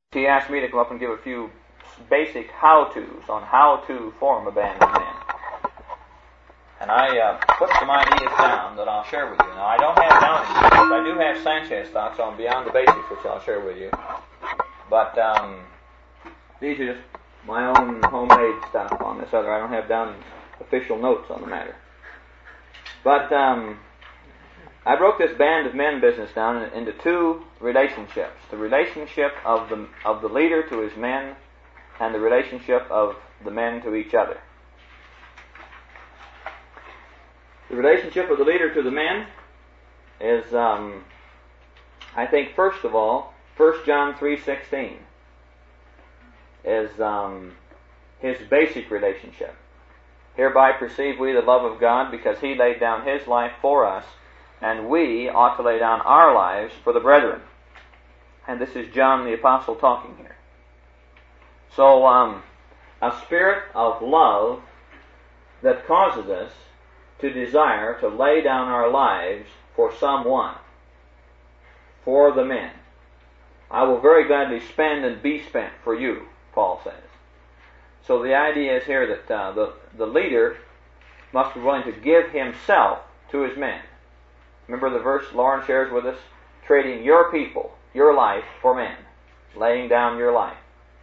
He asked me to come up and give a few basic how-tos on how to form a band of men. And I put some ideas down that I'll share with you. Now, I don't have Downing's, but I do have Sanchez thoughts on Beyond the Basics, which I'll share with you. But these are just my own homemade stuff on this other. I don't have Downing's official notes on the matter. But I broke this band of men business down into two relationships. The relationship of the leader to his men and the relationship of the men to each other. The relationship of the leader to the men is, I think, first of all, 1 John 3:16 is his basic relationship. Hereby perceive we the love of God, because He laid down His life for us, and we ought to lay down our lives for the brethren. And this is John the Apostle talking here. So, a spirit of love that causes us to desire to lay down our lives for someone, for the men. I will very gladly spend and be spent for you, Paul says. So the idea is here that the leader must be willing to give himself to his men. Remember the verse Lauren shares with us? Trading your people, your life, for men. Laying down your life.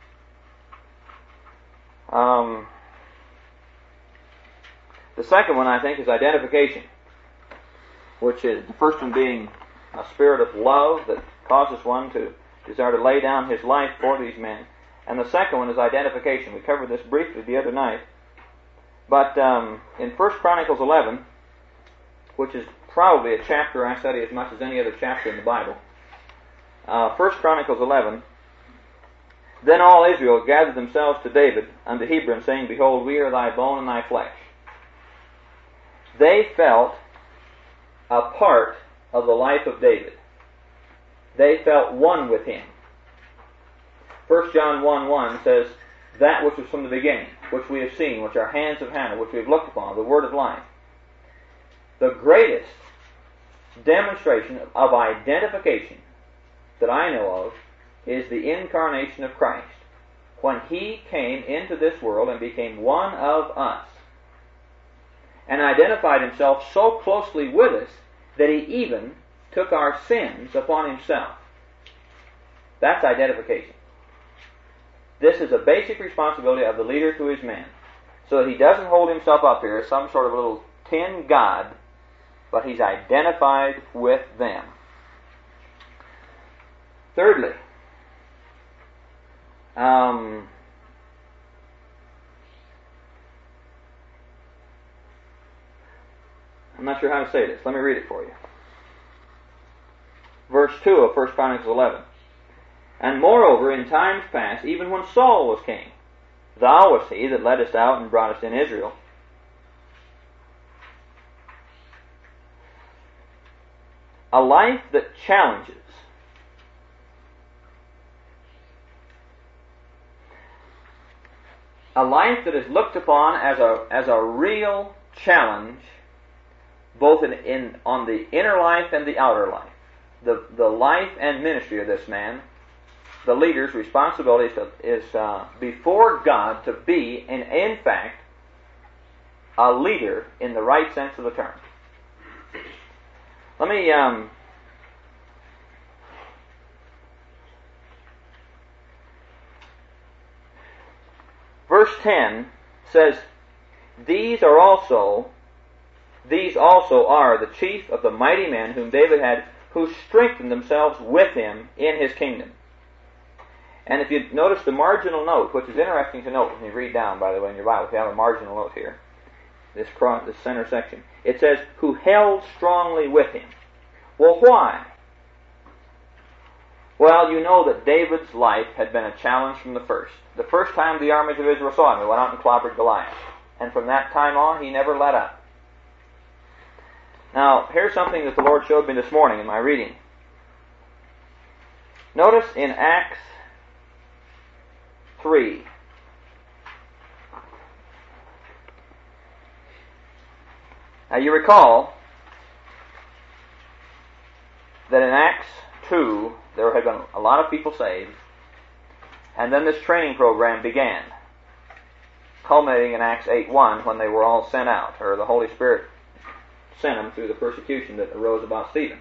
The second one, I think, is identification, which is the first one being a spirit of love that causes one to desire to lay down his life for these men. And the second one is identification. We covered this briefly the other night. But in 1 Chronicles 11, which is probably a chapter I study as much as any other chapter in the Bible, 1 Chronicles 11, then all Israel gathered themselves to David unto Hebron, saying, Behold, we are thy bone and thy flesh. They felt a part of the life of David. They felt one with him. 1 John 1:1 says, that which was from the beginning, which we have seen, which our hands have handled, which we have looked upon, the word of life. The greatest demonstration of identification that I know of is the incarnation of Christ, when He came into this world and became one of us, and identified Himself so closely with us that He even took our sins upon Himself. That's identification. This is a basic responsibility of the leader to his men, so that he doesn't hold himself up here as some sort of little tin god, but he's identified with them. Thirdly, I'm not sure how to say this. Let me read it for you. Verse 2 of 1 Chronicles 11. And moreover, in times past, even when Saul was king, thou wast he that leddest out and broughtest in Israel. A life that challenges. A life that is looked upon as a real challenge, both on the inner life and the outer life. The life and ministry of this man, the leader's responsibility is before God to be, in fact, a leader in the right sense of the term. Let me verse 10 says, These also are the chief of the mighty men whom David had, who strengthened themselves with him in his kingdom. And if you notice the marginal note, which is interesting to note when you read down, by the way, in your Bible, if you have a marginal note here, this center section, it says, who held strongly with him. Well, why? Well, you know that David's life had been a challenge from the first. The first time the armies of Israel saw him, he went out and clobbered Goliath. And from that time on, he never let up. Now, here's something that the Lord showed me this morning in my reading. Notice in Acts 3. Now you recall that in Acts 2 there had been a lot of people saved, And then this training program began, culminating in Acts 8:1 when they were all sent out, or the Holy Spirit sent them through the persecution that arose about Stephen.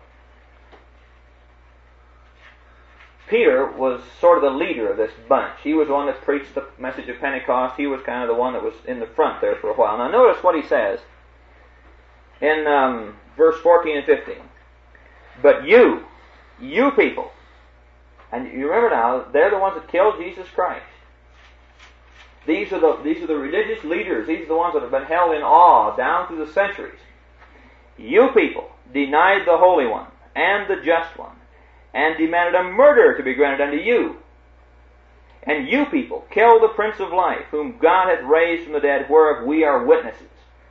Peter was sort of the leader of this bunch. He was the one that preached the message of Pentecost. He was kind of the one that was in the front there for a while. Now notice what he says in verse 14 and 15. But you people, and you remember now, they're the ones that killed Jesus Christ. These are the religious leaders. These are the ones that have been held in awe down through the centuries. You people denied the Holy One and the Just One, and demanded a murder to be granted unto you. And you people killed the Prince of Life, whom God hath raised from the dead, whereof we are witnesses.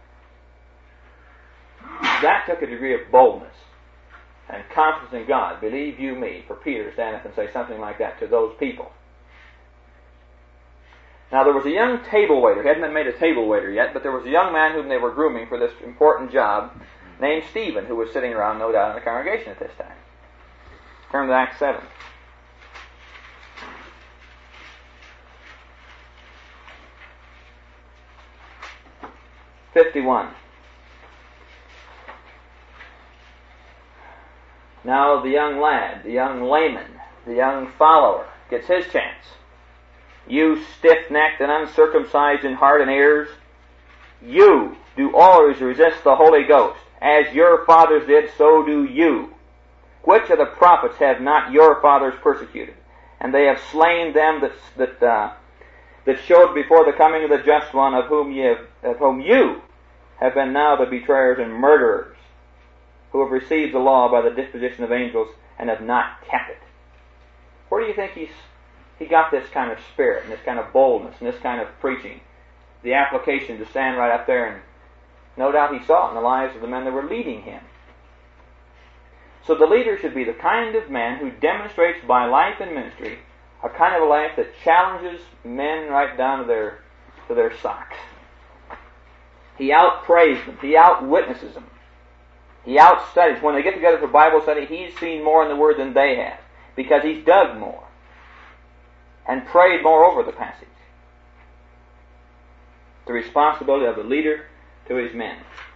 That took a degree of boldness and confidence in God. Believe you me, for Peter to stand up and say something like that to those people. Now there was a young table waiter. He hadn't been made a table waiter yet, but there was a young man whom they were grooming for this important job, named Stephen, who was sitting around, no doubt, in the congregation at this time. Turn to Acts 7. (51). Now the young lad, the young layman, the young follower gets his chance. You stiff-necked and uncircumcised in heart and ears, you do always resist the Holy Ghost. As your fathers did, so do you. Which of the prophets have not your fathers persecuted? And they have slain them that showed before the coming of the Just One, of whom you have been now the betrayers and murderers, who have received the law by the disposition of angels and have not kept it. Where do you think he got this kind of spirit and this kind of boldness and this kind of preaching? The application to stand right up there, and no doubt he saw it in the lives of the men that were leading him. So the leader should be the kind of man who demonstrates by life and ministry a kind of a life that challenges men right down to their socks. He outprays them. He outwitnesses them. He outstudies. When they get together for Bible study, he's seen more in the Word than they have, because he's dug more and prayed more over the passage. The responsibility of the leader to his men.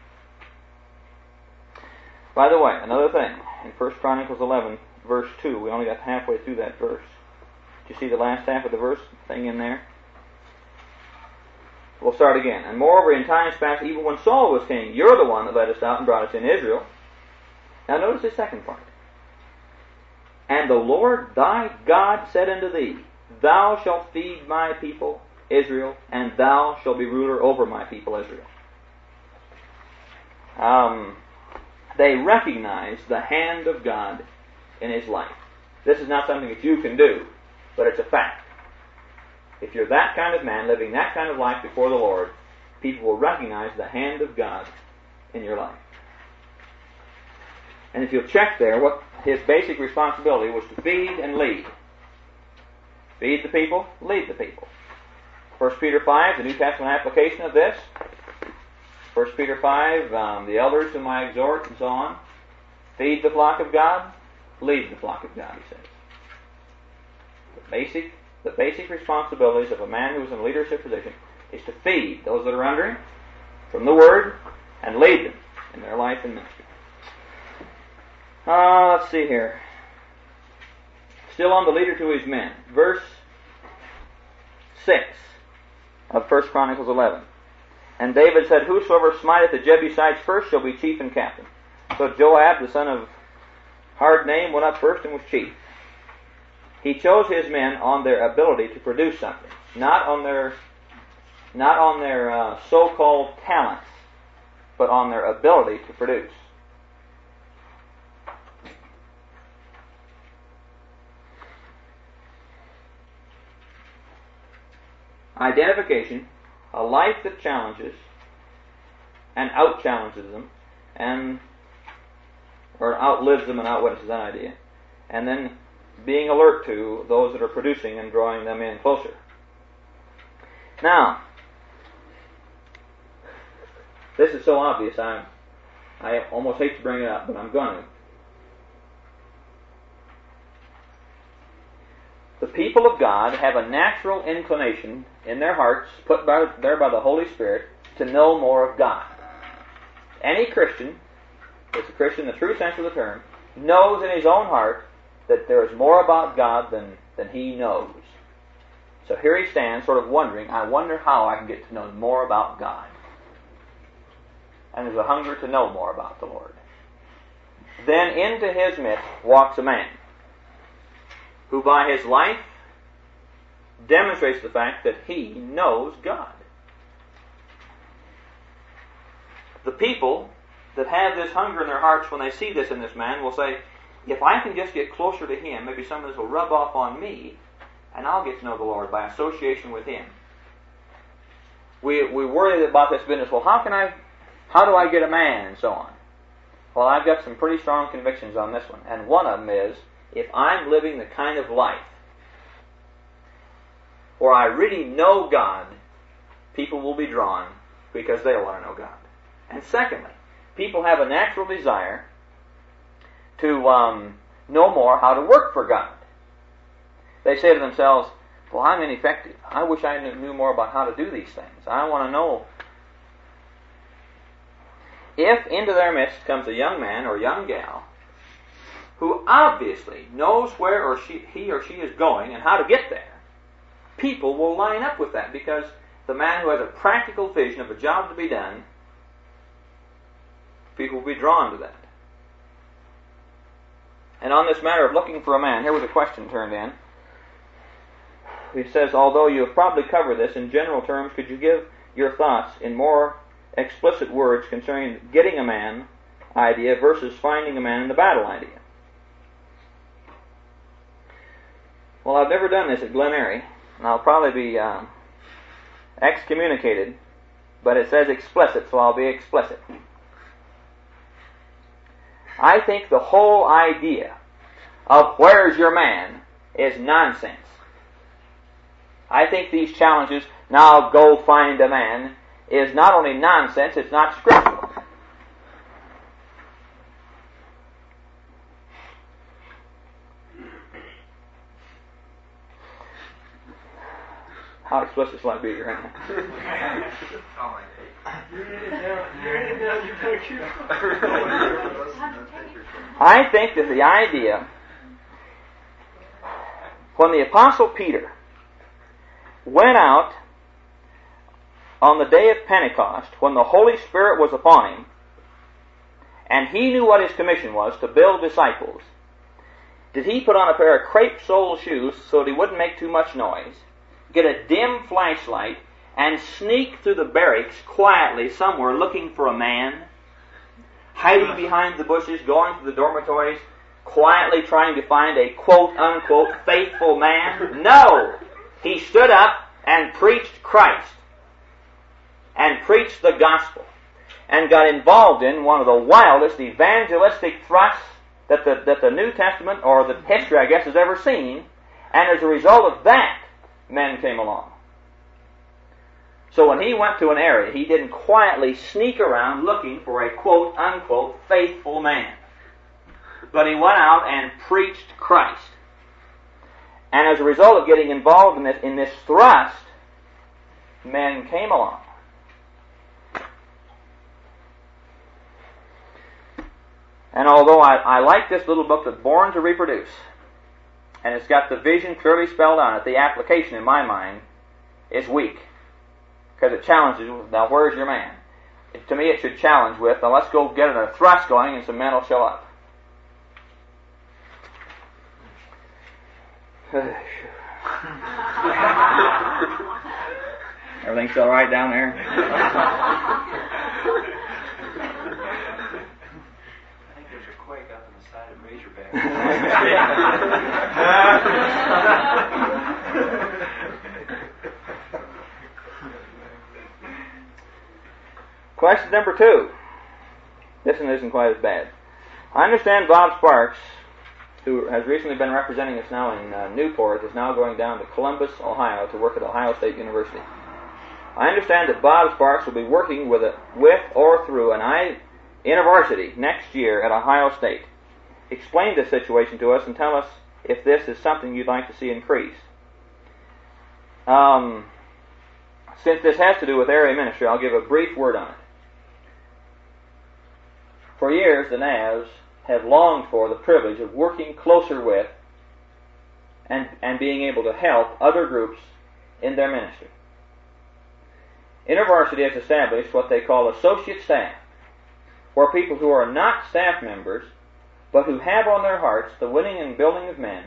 By the way, another thing, in 1 Chronicles 11, verse 2, we only got halfway through that verse. Did you see the last half of the verse thing in there? We'll start again. And moreover, in times past, even when Saul was king, you're the one that led us out and brought us in Israel. Now notice the second part. And the Lord thy God said unto thee, Thou shalt feed my people Israel, and thou shalt be ruler over my people Israel. They recognize the hand of God in his life. This is not something that you can do, but it's a fact. If you're that kind of man, living that kind of life before the Lord, people will recognize the hand of God in your life. And if you'll check there, what his basic responsibility was to feed and lead. Feed the people, lead the people. 1 Peter 5, the New Testament application of this. 1 Peter 5, the elders whom I exhort, and so on. Feed the flock of God, lead the flock of God, he says. The basic responsibilities of a man who is in a leadership position is to feed those that are under him from the Word and lead them in their life and ministry. Let's see here. Still on the leader to his men. Verse 6 of 1 Chronicles 11. And David said, Whosoever smiteth the Jebusites first shall be chief and captain. So Joab, the son of hard name, went up first and was chief. He chose his men on their ability to produce something, not on their so-called talents, but on their ability to produce. Identification, a life that challenges and out-challenges them, or outlives them and outwits that idea, and then being alert to those that are producing and drawing them in closer. Now, this is so obvious, I almost hate to bring it up, but I'm going to. the people of God have a natural inclination in their hearts, put there by the Holy Spirit, to know more of God. Any Christian, is a Christian in the true sense of the term, knows in his own heart that there is more about God than he knows. So here he stands sort of wondering, I wonder how I can get to know more about God. And there's a hunger to know more about the Lord. Then into his midst walks a man who by his life demonstrates the fact that he knows God. The people that have this hunger in their hearts when they see this in this man will say, if I can just get closer to him, maybe some of this will rub off on me, and I'll get to know the Lord by association with him. We worry about this business. Well, how do I get a man, and so on. Well, I've got some pretty strong convictions on this one, and one of them is, if I'm living the kind of life where I really know God, people will be drawn because they want to know God. And secondly, people have a natural desire to know more how to work for God. They say to themselves, well, I'm ineffective. I wish I knew more about how to do these things. I want to know. If into their midst comes a young man or young gal who obviously knows where he or she is going and how to get there, people will line up with that, because the man who has a practical vision of a job to be done, people will be drawn to that. And on this matter of looking for a man, here was a question turned in. He says, although you have probably covered this in general terms, could you give your thoughts in more explicit words concerning getting a man idea versus finding a man in the battle idea? Well, I've never done this at Glen Eyrie, and I'll probably be excommunicated, but it says explicit, so I'll be explicit. I think the whole idea of where's your man is nonsense. I think these challenges, now go find a man, is not only nonsense, it's not scriptural. How explicit shall I be here? I think that the idea, when the Apostle Peter went out on the day of Pentecost, when the Holy Spirit was upon him, and he knew what his commission was, to build disciples, did he put on a pair of crepe-soled shoes so that he wouldn't make too much noise, get a dim flashlight, and sneak through the barracks quietly somewhere looking for a man, hiding behind the bushes, going to the dormitories, quietly trying to find a quote-unquote faithful man? No! He stood up and preached Christ, and preached the gospel, and got involved in one of the wildest evangelistic thrusts that the New Testament, or the history, I guess, has ever seen, and as a result of that, men came along. So when he went to an area, he didn't quietly sneak around looking for a quote-unquote faithful man, but he went out and preached Christ. And as a result of getting involved in this thrust, men came along. And although I like this little book that's Born to Reproduce, and it's got the vision clearly spelled on it, the application, in my mind, is weak. Because it challenges, now where's your man? To me it should challenge with, now let's go get a thrust going and some men will show up. Everything still right down there? I think there's a quake up on the side of Razorback. Question number 2. This one isn't quite as bad. I understand Bob Sparks, who has recently been representing us now in Newport, is now going down to Columbus, Ohio, to work at Ohio State University. I understand that Bob Sparks will be working with or through an InterVarsity next year at Ohio State. Explain this situation to us and tell us if this is something you'd like to see increased. Since this has to do with area ministry, I'll give a brief word on it. For years, the NAS have longed for the privilege of working closer with and being able to help other groups in their ministry. InterVarsity has established what they call associate staff, where people who are not staff members, but who have on their hearts the winning and building of men,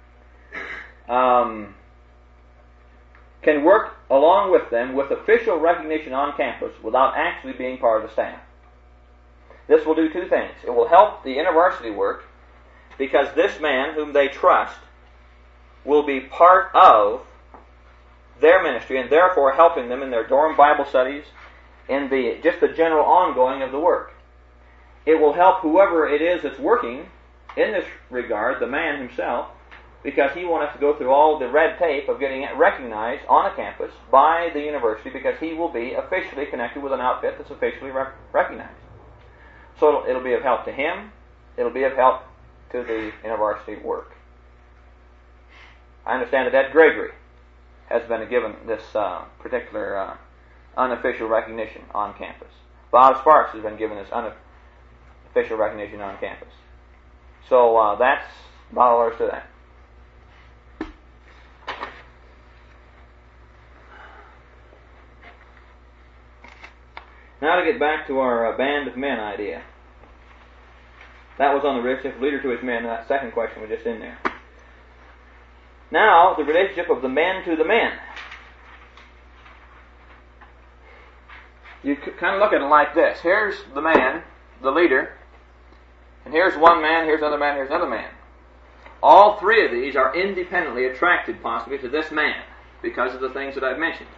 can work along with them with official recognition on campus without actually being part of the staff. This will do two things. It will help the InterVarsity work because this man whom they trust will be part of their ministry and therefore helping them in their dorm Bible studies, in just the general ongoing of the work. It will help whoever it is that's working in this regard, the man himself, because he won't have to go through all the red tape of getting recognized on a campus by the university, because he will be officially connected with an outfit that's officially recognized. So it'll be of help to him. It'll be of help to the InterVarsity work. I understand that Ed Gregory has been given this particular unofficial recognition on campus. Bob Sparks has been given this unofficial recognition on campus. So that's about all there is to that. Now to get back to our band of men idea. That was on the relationship of leader to his men, and that second question was just in there. Now, the relationship of the men to the men. You kind of look at it like this. Here's the man, the leader, and here's one man, here's another man, here's another man. All three of these are independently attracted possibly to this man because of the things that I've mentioned.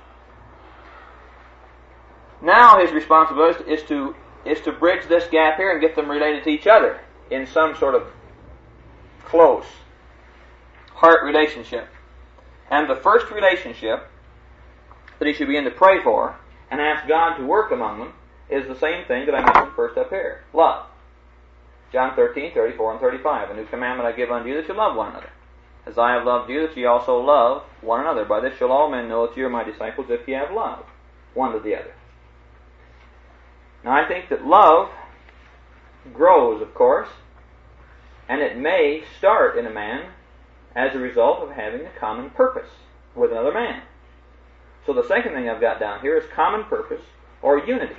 Now his responsibility is to bridge this gap here and get them related to each other in some sort of close heart relationship. And the first relationship that he should begin to pray for and ask God to work among them is the same thing that I mentioned first up here. Love. John 13:34 and 35. A new commandment I give unto you, that you love one another. As I have loved you, that ye also love one another. By this shall all men know that ye are my disciples, if ye have love one to the other. Now I think that love grows, of course, and it may start in a man as a result of having a common purpose with another man. So the second thing I've got down here is common purpose or unity.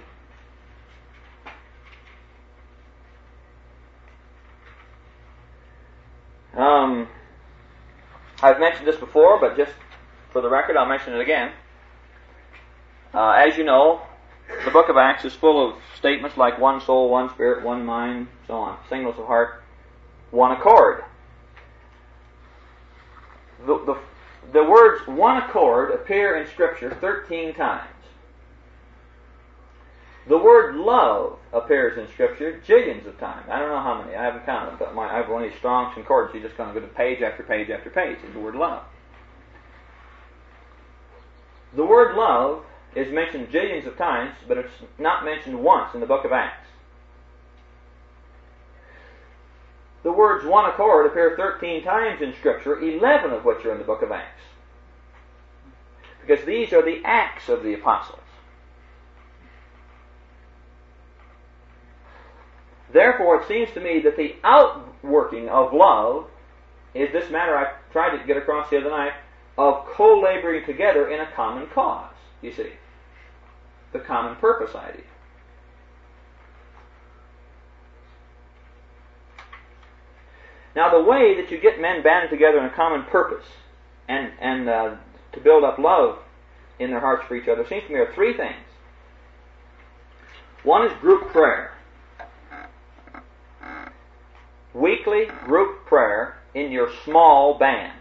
I've mentioned this before, but just for the record, I'll mention it again. As you know, the book of Acts is full of statements like one soul, one spirit, one mind, so on. Singleness of heart, one accord. The words one accord appear in Scripture 13 times. The word love appears in Scripture jillions of times. I don't know how many. I haven't counted, but I have one of these strong concordance. You're just going to go to page after page after page is the word love. The word love is mentioned jillions of times, but it's not mentioned once in the book of Acts. The words one accord appear 13 times in Scripture, 11 of which are in the book of Acts. Because these are the acts of the apostles. Therefore, it seems to me that the outworking of love is this matter I tried to get across the other night of co-laboring together in a common cause, you see. The common purpose idea. Now, the way that you get men banded together in a common purpose and to build up love in their hearts for each other seems to me are three things. One is group prayer. Weekly group prayer in your small band.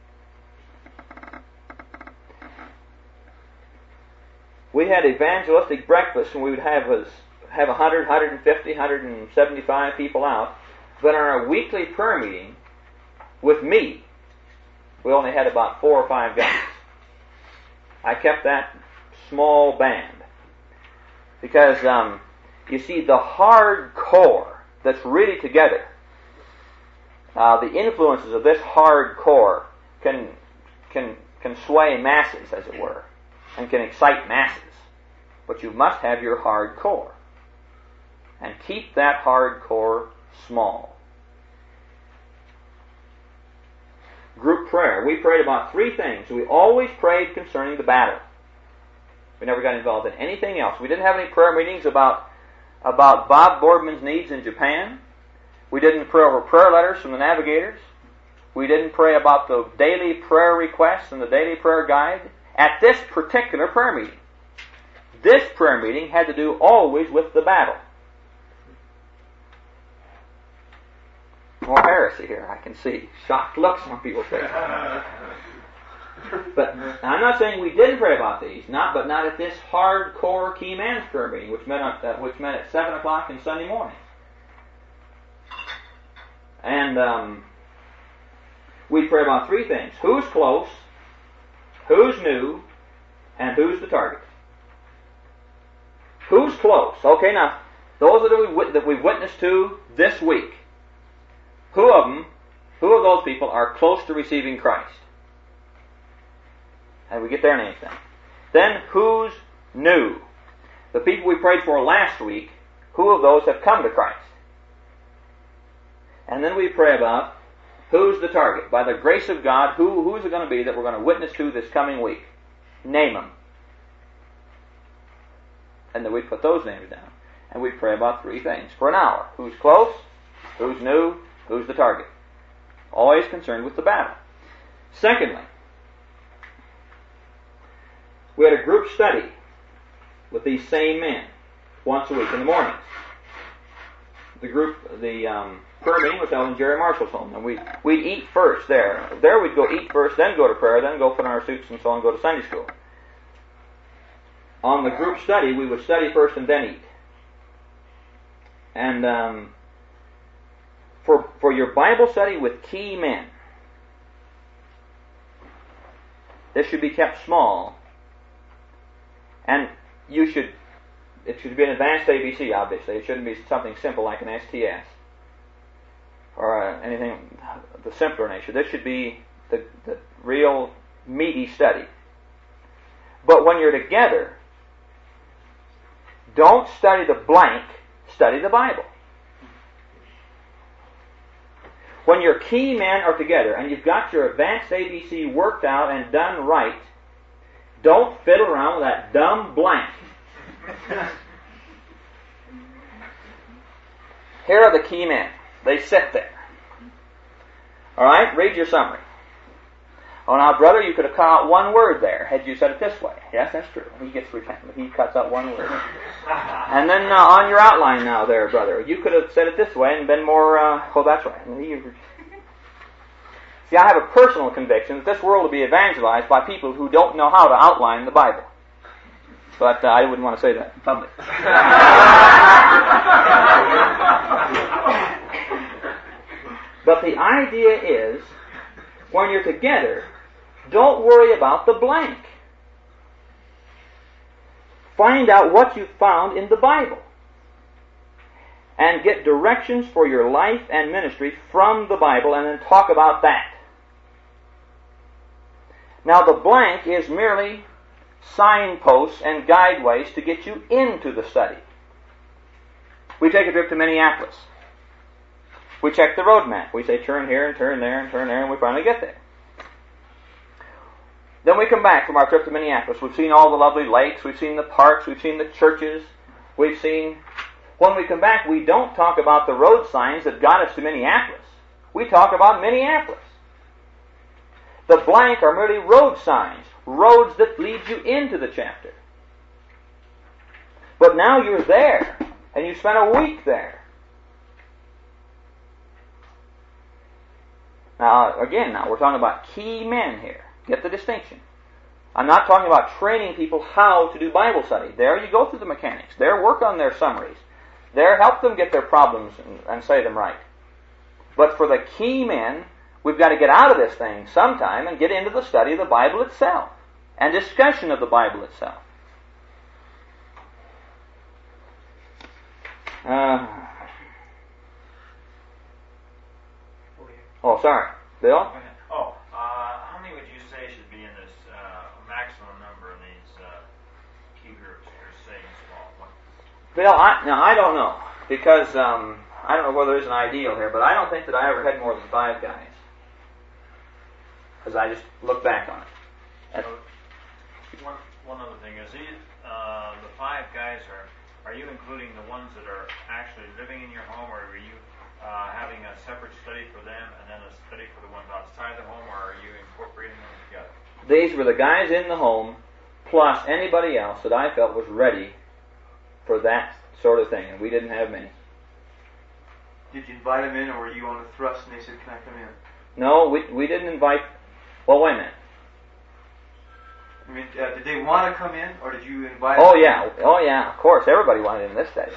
We had evangelistic breakfast and we would have 100, 150, 175 people out. But in our weekly prayer meeting with me, we only had about 4 or 5 guys. I kept that small band. Because, you see, the hard core that's really together the influences of this hard core can sway masses, as it were, and can excite masses. But you must have your hard core. And keep that hard core small. Group prayer. We prayed about 3 things. We always prayed concerning the battle. We never got involved in anything else. We didn't have any prayer meetings about Bob Boardman's needs in Japan. We didn't pray over prayer letters from the navigators. We didn't pray about the daily prayer requests and the daily prayer guide at this particular prayer meeting. This prayer meeting had to do always with the battle. More heresy here, I can see. Shocked looks on people's faces. But I'm not saying we didn't pray about these, but not at this hardcore key man's prayer meeting, which met at 7 o'clock on Sunday morning. And we pray about 3 things: who's close, who's new, and who's the target. Who's close? Okay, now those that we've witnessed to this week. Who of those people are close to receiving Christ? And we get their names down. Then, who's new? The people we prayed for last week, who of those have come to Christ? And then we pray about who's the target. By the grace of God, who's it going to be that we're going to witness to this coming week? Name them. And then we put those names down. And we pray about 3 things for an hour. Who's close? Who's new? Who's the target? Always concerned with the battle. Secondly, we had a group study with these same men once a week in the mornings. The prayer meeting was held in Jerry Marshall's home, and we'd eat first there. There we'd go eat first, then go to prayer, then go put on our suits and so on, go to Sunday school. On the group study, we would study first and then eat. And for your Bible study with key men, this should be kept small, and it should be an advanced ABC, obviously. It shouldn't be something simple like an STS or anything the simpler nature. This should be the real meaty study. But when you're together, don't study the blank, study the Bible. When your key men are together and you've got your advanced ABC worked out and done right, don't fiddle around with that dumb blank. Here are the key men. They sit there. Alright, read your summary. Oh, now, brother, you could have cut out one word there had you said it this way. Yes, that's true. He cuts out one word. And then on your outline now there, brother, you could have said it this way and been more, that's right. See, I have a personal conviction that this world will be evangelized by people who don't know how to outline the Bible. But I wouldn't want to say that in public. But the idea is, when you're together, don't worry about the blank. Find out what you found in the Bible. And get directions for your life and ministry from the Bible, and then talk about that. Now, the blank is merely signposts and guideways to get you into the study. We take a trip to Minneapolis. We check the road map. We say turn here and turn there and turn there, and we finally get there. Then we come back from our trip to Minneapolis. We've seen all the lovely lakes, we've seen the parks, we've seen the churches, we've seen... When we come back, we don't talk about the road signs that got us to Minneapolis. We talk about Minneapolis. The blank are merely road signs, roads that lead you into the chapter. But now you're there, and you spent a week there. Now, we're talking about key men here. Get the distinction. I'm not talking about training people how to do Bible study. There you go through the mechanics. There, work on their summaries. There, help them get their problems and say them right. But for the key men, we've got to get out of this thing sometime and get into the study of the Bible itself and discussion of the Bible itself. Oh, sorry. Bill? Oh, how many would you say should be in this maximum number in these key groups? You're saying small. Bill, I don't know. Because I don't know whether there's an ideal here, but I don't think that I ever had more than 5 guys. As I just look back on it. One other thing is the 5 guys are you including the ones that are actually living in your home, or are you having a separate study for them and then a study for the ones outside the home, or are you incorporating them together? These were the guys in the home plus anybody else that I felt was ready for that sort of thing, and we didn't have many. Did you invite them in, or were you on a thrust and they said, "Can I come in?" No, we didn't invite. Well, wait a minute. I mean, did they want to come in, or did you invite Oh them? yeah, of course, everybody wanted in this study.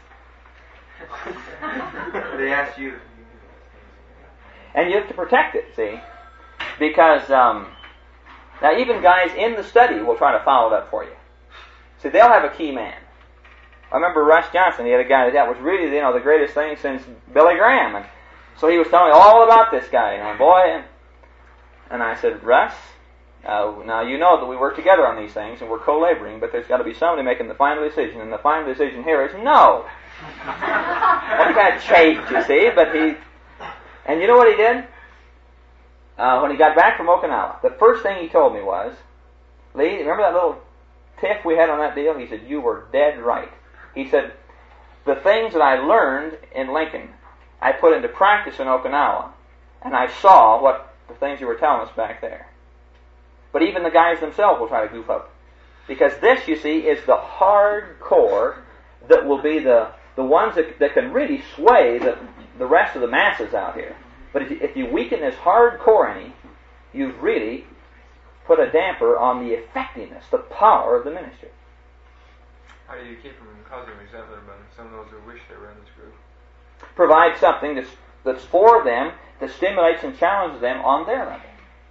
They asked you. And you have to protect it, see, because now even guys in the study will try to follow it up for you. See, they'll have a key man. I remember Russ Johnson, he had a guy that was really, the greatest thing since Billy Graham, and so he was telling me all about this guy, boy, and I said, Russ, now you know that we work together on these things and we're co-laboring, but there's got to be somebody making the final decision, and the final decision here is no. Well, he kind of chafed, you see, but and you know what he did? When he got back from Okinawa, the first thing he told me was, Lee, remember that little tiff we had on that deal? He said, you were dead right. He said, the things that I learned in Lincoln, I put into practice in Okinawa, and I saw what the things you were telling us back there. But even the guys themselves will try to goof up. Because this, you see, is the hard core that will be the ones that can really sway the rest of the masses out here. But if you weaken this hard core any, you've really put a damper on the effectiveness, the power of the ministry. How do you keep from causing resentment among some of those who wish they were in this group? Provide something that's for them, that stimulates and challenges them on their level.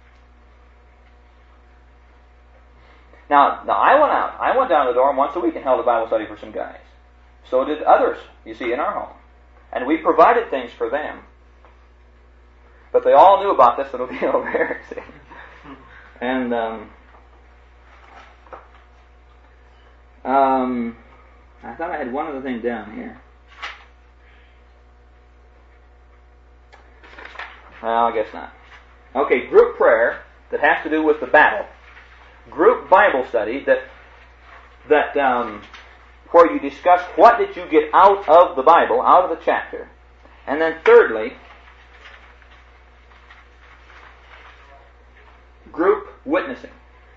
Now I went down to the dorm once a week and held a Bible study for some guys. So did others, you see, in our home. And we provided things for them. But they all knew about this little deal over here, see. And I thought I had one other thing down here. Well, I guess not. Okay, group prayer that has to do with the battle. Group Bible study that where you discuss what did you get out of the Bible, out of the chapter. And then thirdly, group witnessing.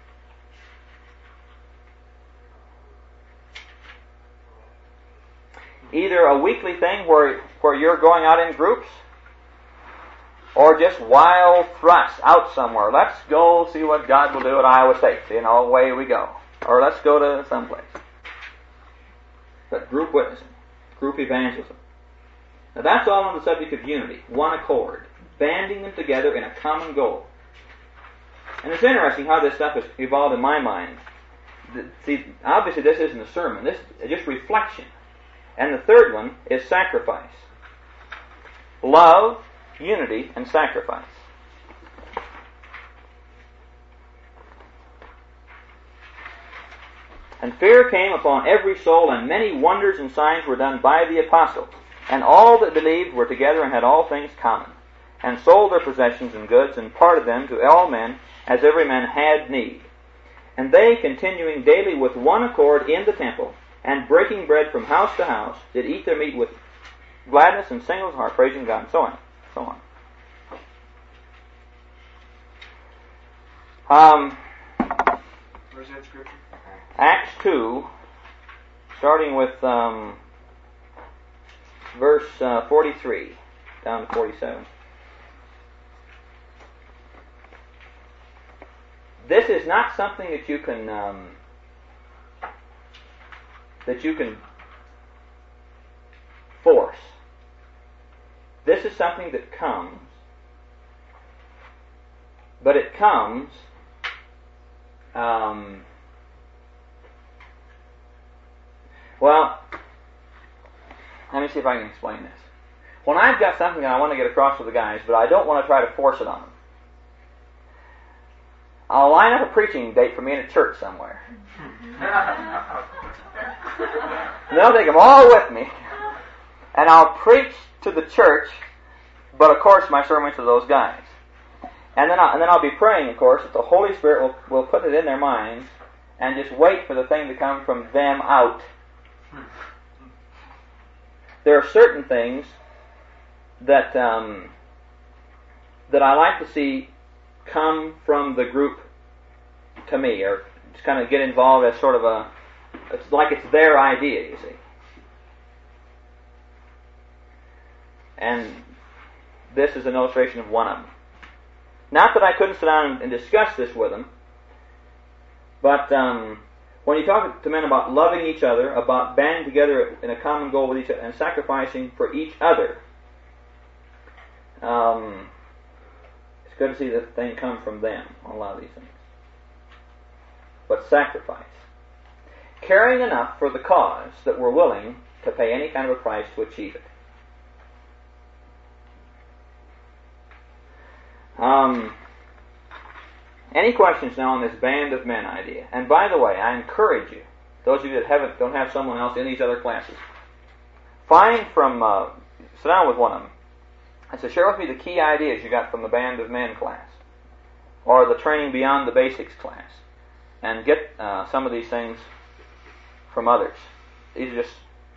Either a weekly thing where you're going out in groups, or just wild thrusts out somewhere. Let's go see what God will do at Iowa State. Away we go. Or let's go to someplace. But group witnessing, group evangelism. Now that's all on the subject of unity, one accord, banding them together in a common goal. And it's interesting how this stuff has evolved in my mind. See, obviously this isn't a sermon. This is just reflection. And the third one is sacrifice. Love, unity, and sacrifice. And fear came upon every soul, and many wonders and signs were done by the apostles. And all that believed were together and had all things common, and sold their possessions and goods, and parted them to all men, as every man had need. And they, continuing daily with one accord in the temple, and breaking bread from house to house, did eat their meat with gladness and singles heart, praising God, and so on. So on. Where's that scripture? Acts 2, starting with verse 43 down to 47. This is not something that you can force. This is something that comes, but it comes well, let me see if I can explain this. when I've got something that I want to get across to the guys, but I don't want to try to force it on them, I'll line up a preaching date for me in a church somewhere. And they'll take them all with me. And I'll preach to the church, but of course my sermon's to those guys. And then I'll be praying, of course, that the Holy Spirit will put it in their minds and just wait for the thing to come from them out. There are certain things that that I like to see come from the group to me, or just kind of get involved as sort of it's like it's their idea, you see. And this is an illustration of one of them. Not that I couldn't sit down and discuss this with them, but when you talk to men about loving each other, about banding together in a common goal with each other, and sacrificing for each other, it's good to see the thing come from them on a lot of these things. But sacrifice. Caring enough for the cause that we're willing to pay any kind of a price to achieve it. Any questions now on this band of men idea? And by the way, I encourage you, those of you that don't have someone else in these other classes, sit down with one of them and say, share with me the key ideas you got from the band of men class, or the training beyond the basics class, and get some of these things from others. These are just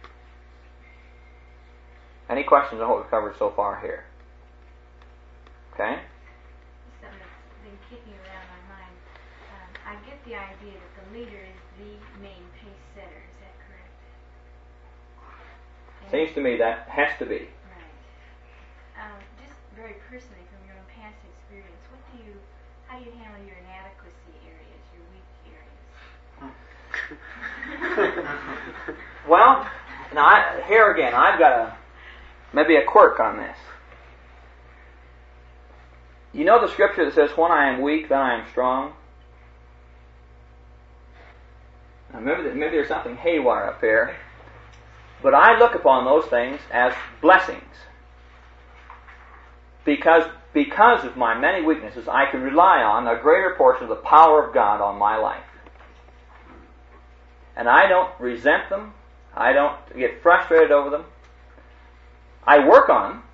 any questions on what we've covered so far here. Okay? Something that's been kicking around my mind. I get the idea that the leader is the main pace setter. Is that correct? Seems to me that has to be. Right. Just very personally, from your own past experience, how do you handle your inadequacy areas, your weak areas? Well, now here again, I've got maybe a quirk on this. You know the scripture that says, when I am weak, then I am strong? Now maybe there's something haywire up here, but I look upon those things as blessings. Because of my many weaknesses, I can rely on a greater portion of the power of God on my life. And I don't resent them. I don't get frustrated over them. I work on them.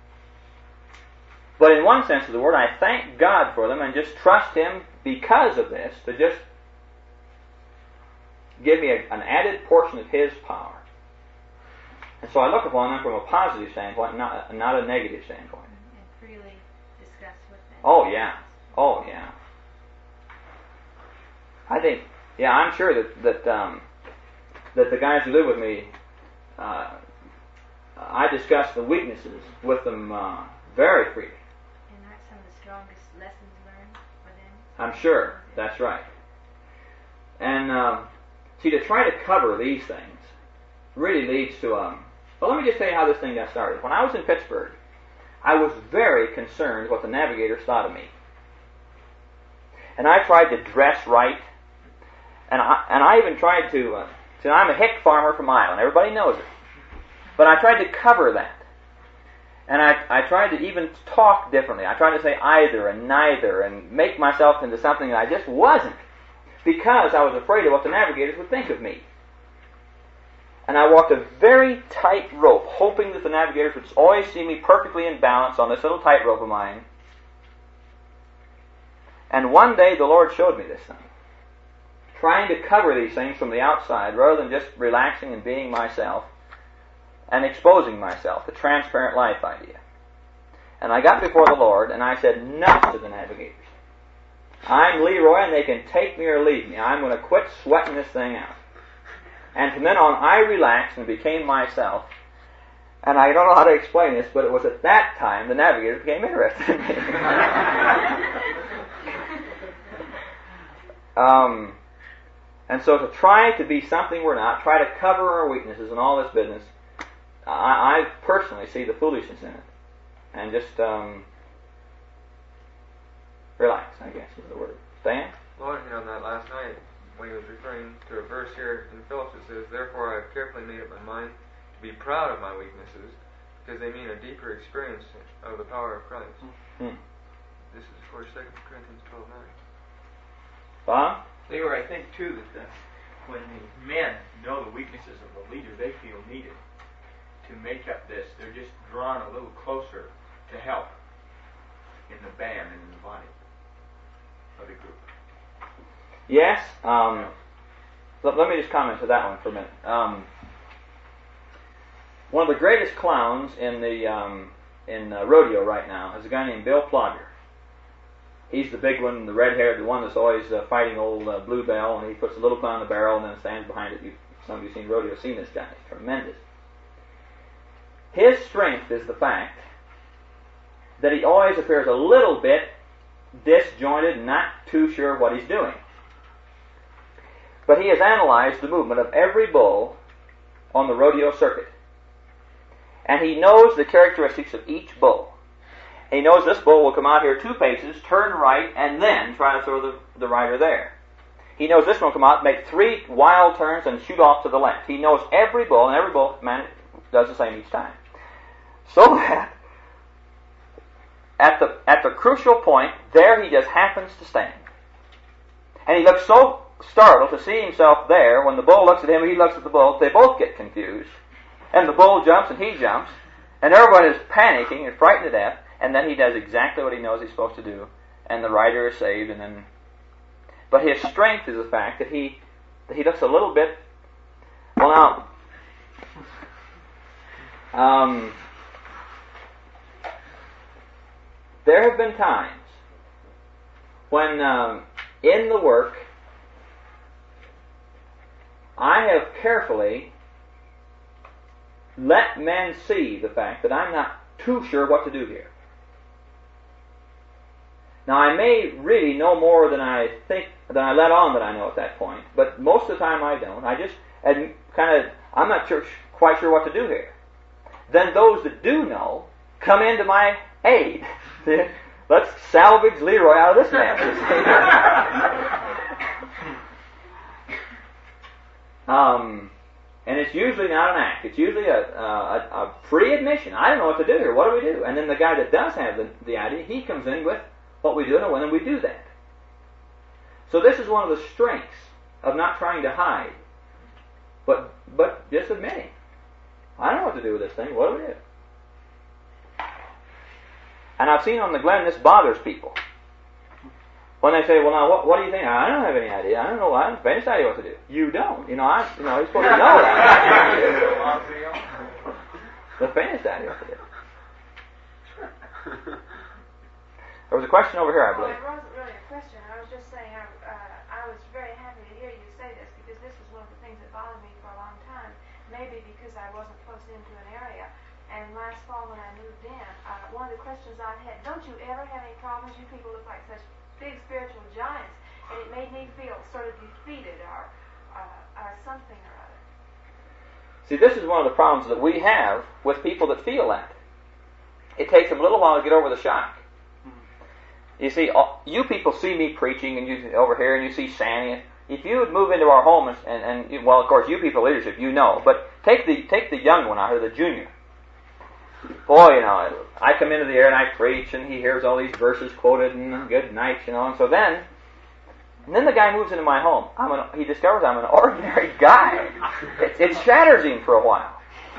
But in one sense of the word, I thank God for them and just trust Him because of this to just give me an added portion of His power. And so I look upon them from a positive standpoint, not a negative standpoint. And freely discuss with them. Oh, yeah. Oh, yeah. I think, I'm sure that the guys who live with me, I discuss the weaknesses with them very freely. And aren't some of the strongest lessons learned for them? I'm sure. That's right. And, see, to try to cover these things really leads to, well, let me just tell you how this thing got started. When I was in Pittsburgh, I was very concerned what the navigators thought of me. And I tried to dress right. And I even tried to, I'm a hick farmer from Iowa, and everybody knows it. But I tried to cover that. And I tried to even talk differently. I tried to say either and neither and make myself into something that I just wasn't, because I was afraid of what the navigators would think of me. And I walked a very tight rope, hoping that the navigators would always see me perfectly in balance on this little tight rope of mine. And one day the Lord showed me this thing. Trying to cover these things from the outside rather than just relaxing and being myself and exposing myself, the transparent life idea. And I got before the Lord and I said, enough to the navigators. I'm Leroy and they can take me or leave me. I'm going to quit sweating this thing out. And from then on, I relaxed and became myself. And I don't know how to explain this, but it was at that time the navigators became interested in me. And so to try to be something we're not, try to cover our weaknesses and all this business, I personally see the foolishness in it. And just relax, I guess is the word. Stan? Lord hit on that last night when he was referring to a verse here in Phillips. It says, therefore I have carefully made up my mind to be proud of my weaknesses, because they mean a deeper experience of the power of Christ. Hmm. This is, of course, 2 Corinthians 12:9. Bob? Leroy, I think too that when the men know the weaknesses of the leader, they feel needed to make up this. They're just drawn a little closer to help in the band and in the body of the group. Yes. Let me just comment to that one for a minute. One of the greatest clowns in the rodeo right now is a guy named Bill Plogger. He's the big one, the red-haired, the one that's always fighting old Bluebell, and he puts a little clown in the barrel and then stands behind it. Some of you seen rodeo, seen this guy. He's tremendous. His strength is the fact that he always appears a little bit disjointed, not too sure what he's doing. But he has analyzed the movement of every bull on the rodeo circuit. And he knows the characteristics of each bull. He knows this bull will come out here 2 paces, turn right, and then try to throw the rider there. He knows this one will come out, make 3 wild turns, and shoot off to the left. He knows every bull, and every bull does the same each time. So that at the crucial point, there he just happens to stand. And he looks so startled to see himself there. When the bull looks at him, he looks at the bull. They both get confused. And the bull jumps and he jumps. And everyone is panicking and frightened to death. And then he does exactly what he knows he's supposed to do. And the rider is saved. But his strength is the fact that he looks a little bit... Well, now... there have been times when in the work I have carefully let men see the fact that I'm not too sure what to do here. Now I may really know more than I let on that I know at that point, but most of the time I don't. I just I'm not quite sure what to do here. Then those that do know come into my aid. Let's salvage Leroy out of this mess. And it's usually not an act. It's usually a pre-admission. I don't know what to do here. What do we do? And then the guy that does have the idea, he comes in with what we do and when we do that. So this is one of the strengths of not trying to hide, but just admitting, I don't know what to do with this thing. What do we do? And I've seen on the Glen this bothers people. When they say, well, now, what do you think? I don't have any idea. I don't know. I don't have any idea what to do. You don't. You're supposed to know that. The faintest idea what to do. There was a question over here, I believe. Well, it wasn't really a question. I was just saying I was very happy to hear you say this because this was one of the things that bothered me for a long time. Maybe because I wasn't close into an area. And last fall when I moved in, one of the questions I had, don't you ever have any problems? You people look like such big spiritual giants. And it made me feel sort of defeated or something or other. See, this is one of the problems that we have with people that feel that. It takes them a little while to get over the shock. You see, you people see me preaching and you over here, and you see Sandy. If you would move into our home and well, of course, you people leadership, you know, but take the young one out here, the junior. Boy, I come into the air and I preach, and he hears all these verses quoted, and good night, and so then the guy moves into my home. He discovers I'm an ordinary guy. It shatters him for a while.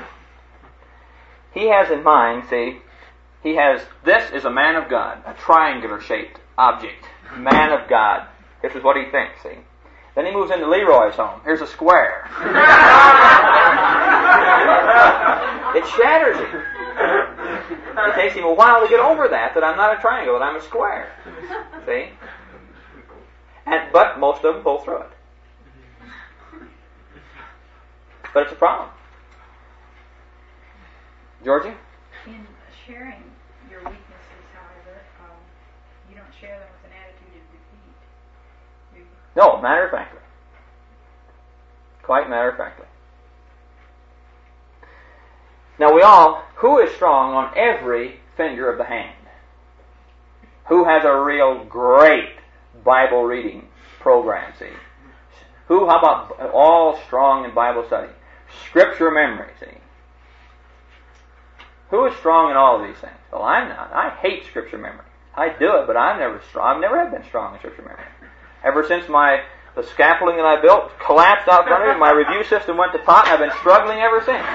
He has in mind, this is a man of God, a triangular-shaped object, man of God. This is what he thinks, see. Then he moves into Leroy's home. Here's a square. It shatters him. It takes him a while to get over that I'm not a triangle, that I'm a square. See? But most of them pull through it. But it's a problem. Georgie? In sharing your weaknesses, however, you don't share them with an attitude of defeat. No, matter-of-factly. Quite matter-of-factly. Now who is strong on every finger of the hand? Who has a real great Bible reading program, see? How about all strong in Bible study? Scripture memory, see? Who is strong in all of these things? Well, I'm not. I hate Scripture memory. I do it, but I've never have been strong in Scripture memory. Ever since the scaffolding that I built collapsed out from me, my review system went to pot, and I've been struggling ever since.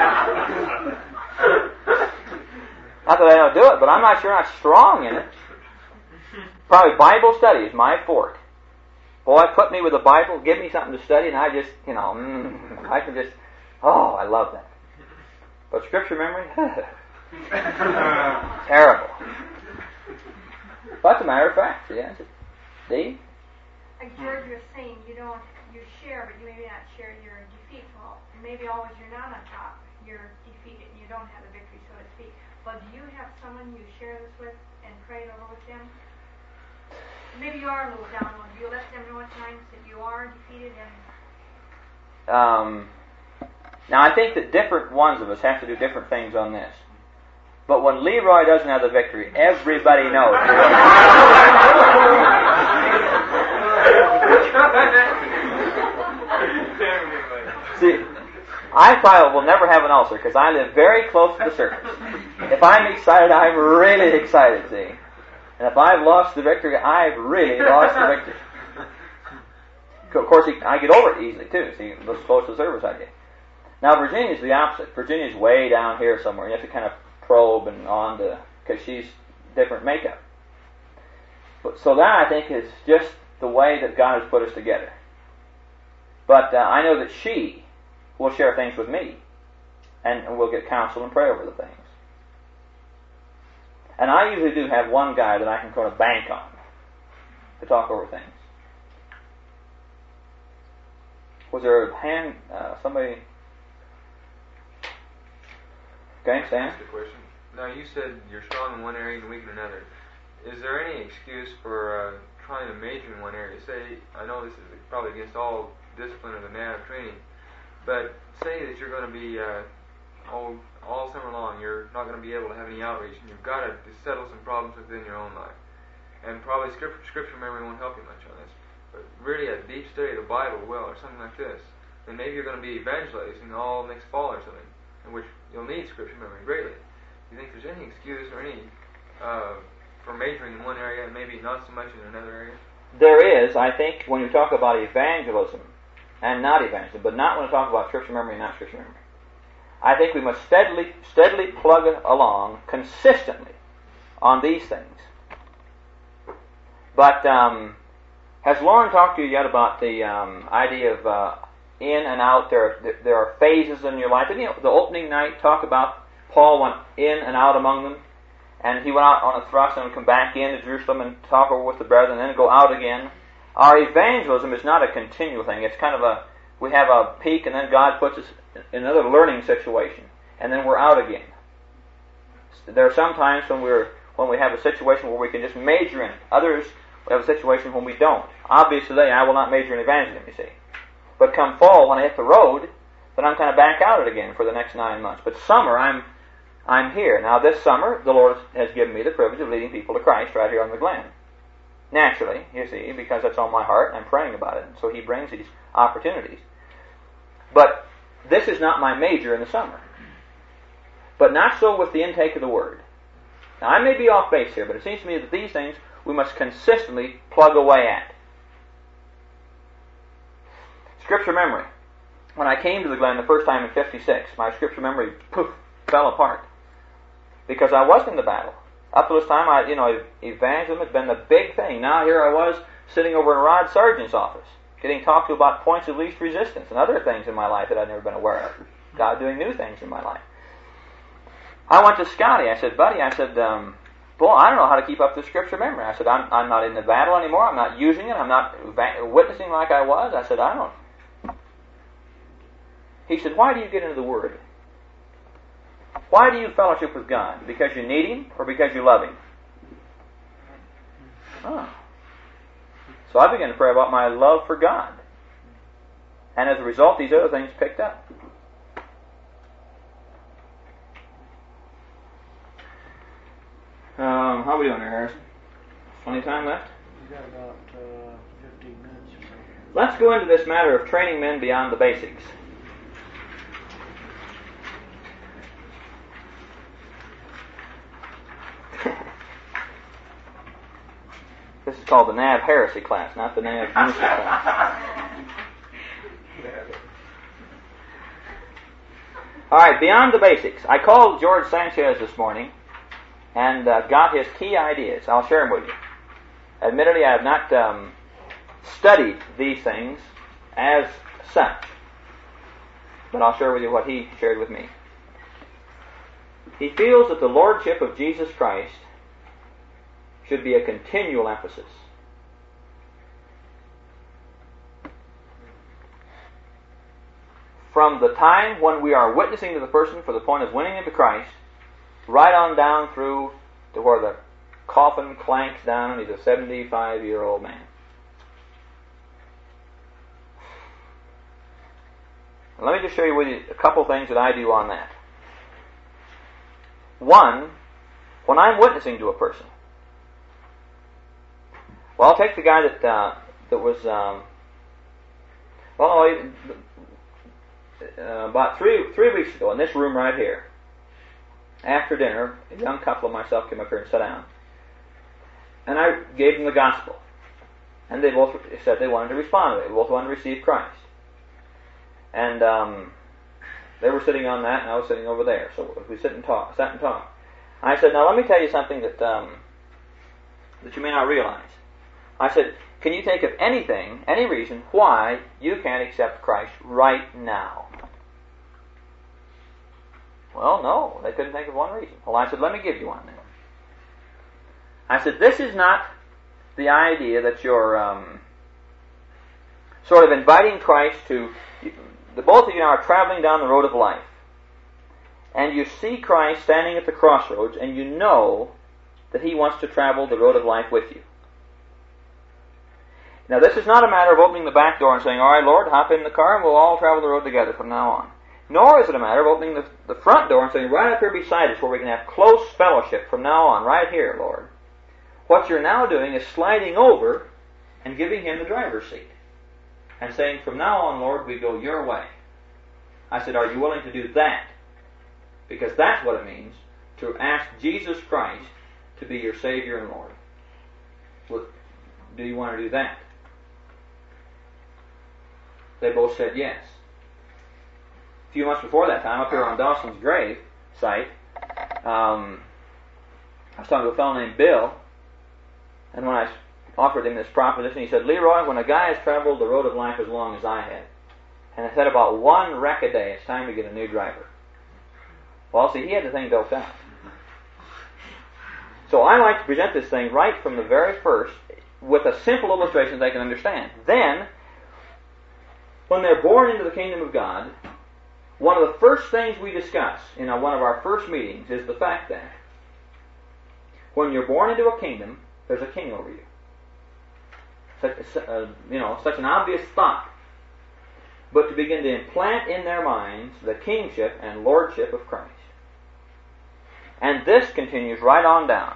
Not that I don't do it, but I'm not sure I'm strong in it. Probably Bible study is my forte. Boy, put me with the Bible, give me something to study, and I just, I can just, I love that. But Scripture memory, terrible. That's a matter of fact, yes. Dee? Like George was saying, you share, but you maybe not share your defeat. Well, maybe always you're not on top. You're defeated and you don't have the victory, so to speak. But do you have someone you share this with and pray it over with them? Maybe you are a little down. Do you let them know at times that you are defeated and... Now, I think that different ones of us have to do different things on this. But when Leroy doesn't have the victory, everybody knows. See, I probably will never have an ulcer because I live very close to the surface. If I'm excited, I'm really excited, see. And if I've lost the victory, I've really lost the victory. Of course, I get over it easily, too. See, the close to the surface I get. Now, Virginia's the opposite. Virginia's way down here somewhere. You have to kind of probe and on to, because she's different makeup. But so that, I think, is just the way that God has put us together. But I know that she will share things with me, and we'll get counsel and pray over the things. And I usually do have one guy that I can kind of bank on to talk over things. Was there a hand, somebody... Okay, Stan? That's the question. Now, you said you're strong in one area and weak in another. Is there any excuse for trying to major in one area? Say, I know this is probably against all discipline of the man of training, but say that you're going to be all summer long, you're not going to be able to have any outreach, and you've got to settle some problems within your own life. And probably scripture memory won't help you much on this, but really a deep study of the Bible will, or something like this. Then maybe you're going to be evangelizing all next fall or something, in which you'll need scripture memory greatly. Do you think there's any excuse or any for majoring in one area and maybe not so much in another area? There is, I think, when you talk about evangelism and not evangelism, but not when you talk about scripture memory and not scripture memory. I think we must steadily plug it along consistently on these things. But has Lauren talked to you yet about the idea of in and out? There are phases in your life. And the opening night talk about Paul went in and out among them, and he went out on a thrust and would come back into Jerusalem and talk over with the brethren, and then go out again. Our evangelism is not a continual thing. It's kind of we have a peak, and then God puts us in another learning situation, and then we're out again. There are some times when we have a situation where we can just major in it. Others, we have a situation when we don't. Obviously, I will not major in evangelism, you see. But come fall, when I hit the road, then I'm kind of back out it again for the next 9 months. But summer, I'm here. Now, this summer, the Lord has given me the privilege of leading people to Christ right here on the Glen. Naturally, you see, because that's on my heart, and I'm praying about it. And so He brings these opportunities. But this is not my major in the summer. But not so with the intake of the Word. Now, I may be off base here, but it seems to me that these things we must consistently plug away at. Scripture memory. When I came to the Glen the first time in 56, my scripture memory, fell apart. Because I was in the battle. Up to this time, evangelism had been the big thing. Now here I was, sitting over in Rod Sargent's office, getting talked to about points of least resistance and other things in my life that I'd never been aware of. God doing new things in my life. I went to Scotty. I said, buddy, I don't know how to keep up the scripture memory. I said, I'm not in the battle anymore. I'm not using it. I'm not witnessing like I was. I said, I don't. He said, why do you get into the Word? Why do you fellowship with God? Because you need Him or because you love Him? Oh. So I began to pray about my love for God. And as a result, these other things picked up. How are we doing there, Harrison? Plenty of time left? We've got about 15 minutes or so. Let's go into this matter of training men beyond the basics. called the NAV heresy class, not the NAV ministry class. All right, beyond the basics. I called George Sanchez this morning and got his key ideas. I'll share them with you. Admittedly, I have not studied these things as such, but I'll share with you what he shared with me. He feels that the Lordship of Jesus Christ should be a continual emphasis. From the time when we are witnessing to the person for the point of winning him to Christ, right on down through to where the coffin clanks down and he's a 75-year-old man. Let me just show you with you a couple things that I do on that. One, when I'm witnessing to a person, well, I'll take the guy that was, about three weeks ago in this room right here. After dinner, a young couple and myself came up here and sat down, and I gave them the gospel, and they both said they wanted to respond to it. They both wanted to receive Christ, and they were sitting on that, and I was sitting over there. So we sat and talked. I said, "Now let me tell you something that you may not realize." I said, "Can you think of anything, any reason why you can't accept Christ right now?" Well, no, they couldn't think of one reason. Well, I said, "Let me give you one then." I said, "This is not the idea that you're sort of inviting Christ to... The both of you now are traveling down the road of life, and you see Christ standing at the crossroads, and you know that He wants to travel the road of life with you. Now, this is not a matter of opening the back door and saying, 'All right, Lord, hop in the car and we'll all travel the road together from now on.' Nor is it a matter of opening the front door and saying, 'Right up here beside us where we can have close fellowship from now on, right here, Lord.' What you're now doing is sliding over and giving Him the driver's seat and saying, 'From now on, Lord, we go your way.' I said, 'Are you willing to do that?' Because that's what it means to ask Jesus Christ to be your Savior and Lord. Well, do you want to do that?" They both said yes. A few months before that time, up here on Dawson's grave site, I was talking to a fellow named Bill, and when I offered him this proposition, he said, "Leroy, when a guy has traveled the road of life as long as I had, and has had about one wreck a day, it's time to get a new driver." Well, see, he had the thing built out. So I like to present this thing right from the very first with a simple illustration they can understand. Then, when they're born into the kingdom of God, one of the first things we discuss in one of our first meetings is the fact that when you're born into a kingdom, there's a king over you. Such an obvious thought. But to begin to implant in their minds the kingship and lordship of Christ. And this continues right on down.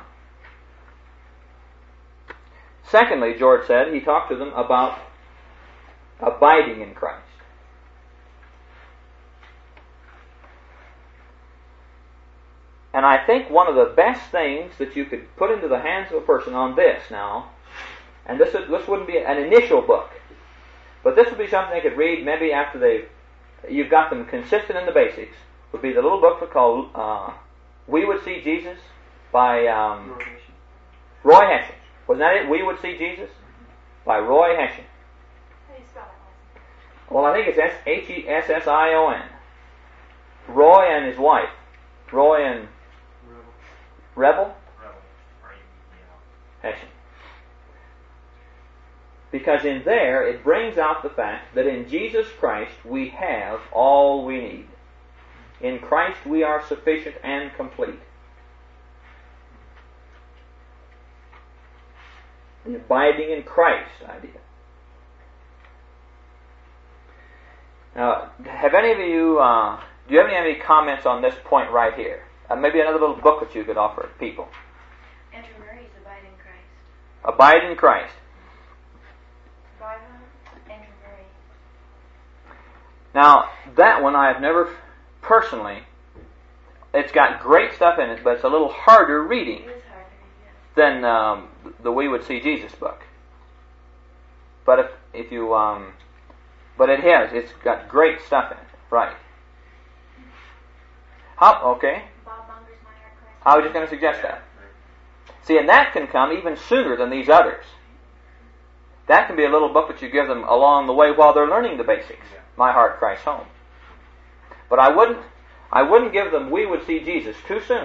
Secondly, George said, he talked to them about abiding in Christ. And I think one of the best things that you could put into the hands of a person on this now, and this wouldn't be an initial book, but this would be something they could read maybe after you've got them consistent in the basics, would be the little book called We Would See Jesus by Roy Hession. Wasn't that it? We Would See Jesus? By Roy Hession. How do you spell that? Well, I think it's Hession. Roy and his wife. Roy and Rebel? Hession. Because in there, it brings out the fact that in Jesus Christ we have all we need. In Christ we are sufficient and complete. The abiding in Christ idea. Now, have any of you, do you have any comments on this point right here? Maybe another little book that you could offer people. Andrew Murray's Abide in Christ. Abide in Christ. Andrew Murray. Now, that one I have never personally, it's got great stuff in it, but it's a little harder reading. It is hard to read, yes. than the We Would See Jesus book. But if you but it's got great stuff in it, right? Okay. Bob Munger's My Heart Cries. I was just going to suggest that. See, and that can come even sooner than these others. That can be a little book that you give them along the way while they're learning the basics. My Heart Cries Home. But I wouldn't give them We Would See Jesus too soon.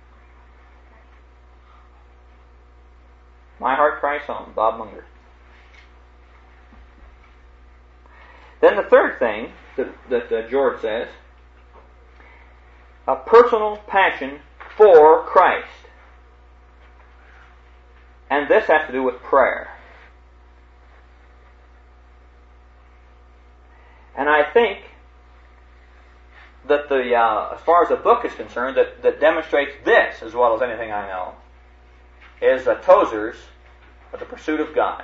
My Heart Cries Home, Bob Munger. Then the third thing that George says, a personal passion for Christ. And this has to do with prayer. And I think that as far as the book is concerned, that demonstrates this as well as anything I know, is Tozer's The Pursuit of God.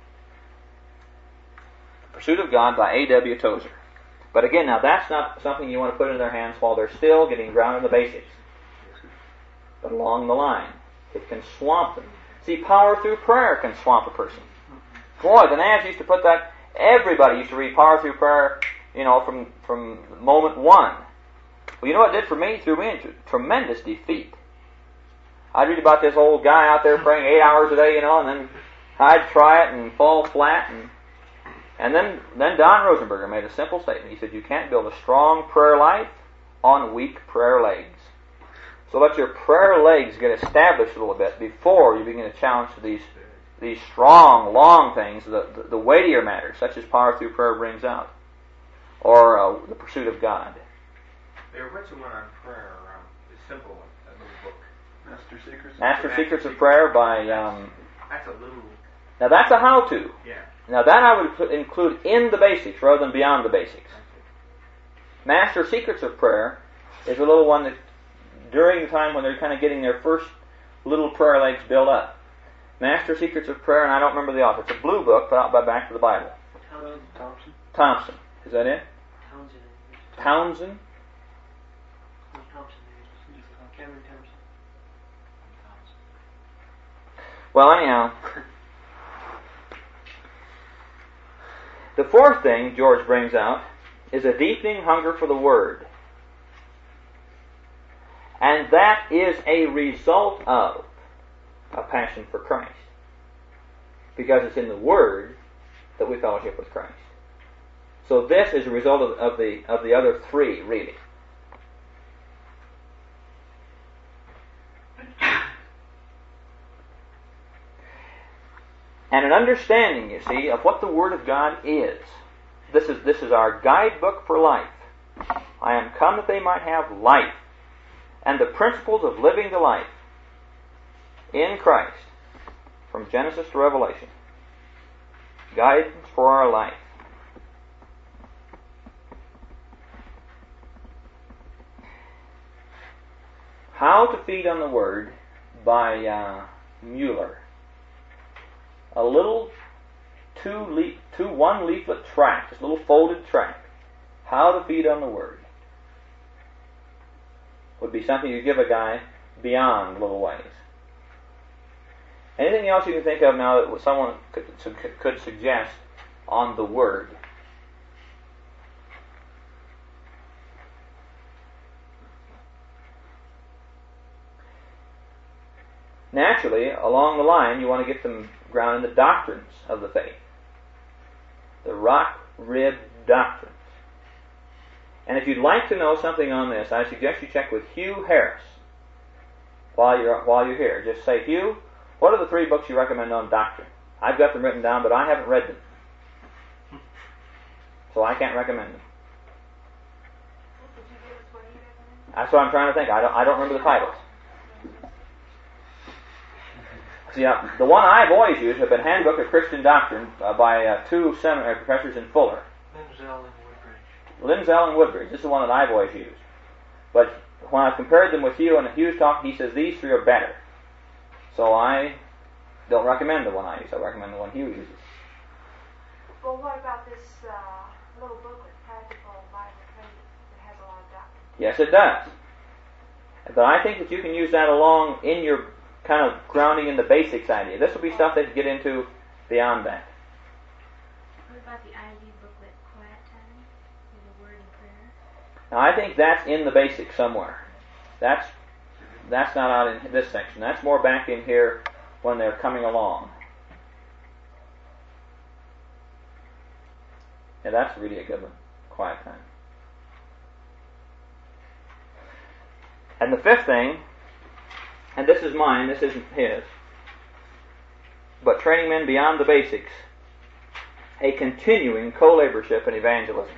The Pursuit of God by A.W. Tozer. But again, now that's not something you want to put in their hands while they're still getting grounded in the basics. But along the line, it can swamp them. See, power through prayer can swamp a person. Boy, the Navs used to put that. Everybody used to read Power Through Prayer, from moment one. Well, you know what it did for me? It threw me into tremendous defeat. I'd read about this old guy out there praying 8 hours a day, and then I'd try it and fall flat. And then Don Rosenberger made a simple statement. He said, you can't build a strong prayer life on weak prayer legs. So let your prayer legs get established a little bit before you begin to challenge these strong, long things, the weightier matters, such as Power Through Prayer brings out, or The Pursuit of God. There, what's the one on prayer? The simple one, that little book. Master Secrets of Prayer by. That's a little. Now that's a how-to. Yeah. Now that I would include in the basics rather than beyond the basics. Master Secrets of Prayer is a little one that during the time when they're kind of getting their first little prayer legs built up. Master Secrets of Prayer, and I don't remember the author. It's a blue book put out by Back to the Bible. Thompson. Is that it? Townsend? Well, anyhow, the fourth thing George brings out is a deepening hunger for the Word. And that is a result of a passion for Christ. Because it's in the Word that we fellowship with Christ. So this is a result of the other three, really. And an understanding, you see, of what the Word of God is. This is our guidebook for life. I am come that they might have life, and the principles of living the life in Christ, from Genesis to Revelation. Guidance for our life. How to Feed on the Word by Mueller. A little one leaflet tract, just a little folded tract. How to Feed on the Word. Would be something you give a guy beyond little ways. Anything else you can think of now that someone could suggest on the Word? Naturally, along the line, you want to get them grounded in the doctrines of the faith. The rock-ribbed doctrines. And if you'd like to know something on this, I suggest you check with Hugh Harris while you're here. Just say, Hugh, what are the 3 books you recommend on doctrine? I've got them written down, but I haven't read them. So I can't recommend them. Could you give us what he recommended? That's what I'm trying to think. I don't remember the titles. See, the one I've always used has been Handbook of Christian Doctrine by 2 seminary professors in Fuller. Lindsell and Woodbridge. This is the one that I've always used. But when I've compared them with Hugh and Hugh's talk, he says these 3 are better. So I don't recommend the one I use. I recommend the one Hugh uses. Well, what about this little booklet, Practical Bible Training, that has a lot of doctrine? Yes, it does. But I think that you can use that along in your kind of grounding in the basics idea. This will be stuff that you get into beyond that. What about the IV booklet, Quiet Time, with a word and prayer? Now I think that's in the basics somewhere. That's not out in this section. That's more back in here when they're coming along. Yeah, that's really a good one. Quiet time. And the fifth thing, and this is mine, this isn't his, but training men beyond the basics, a continuing co-laborship in evangelism.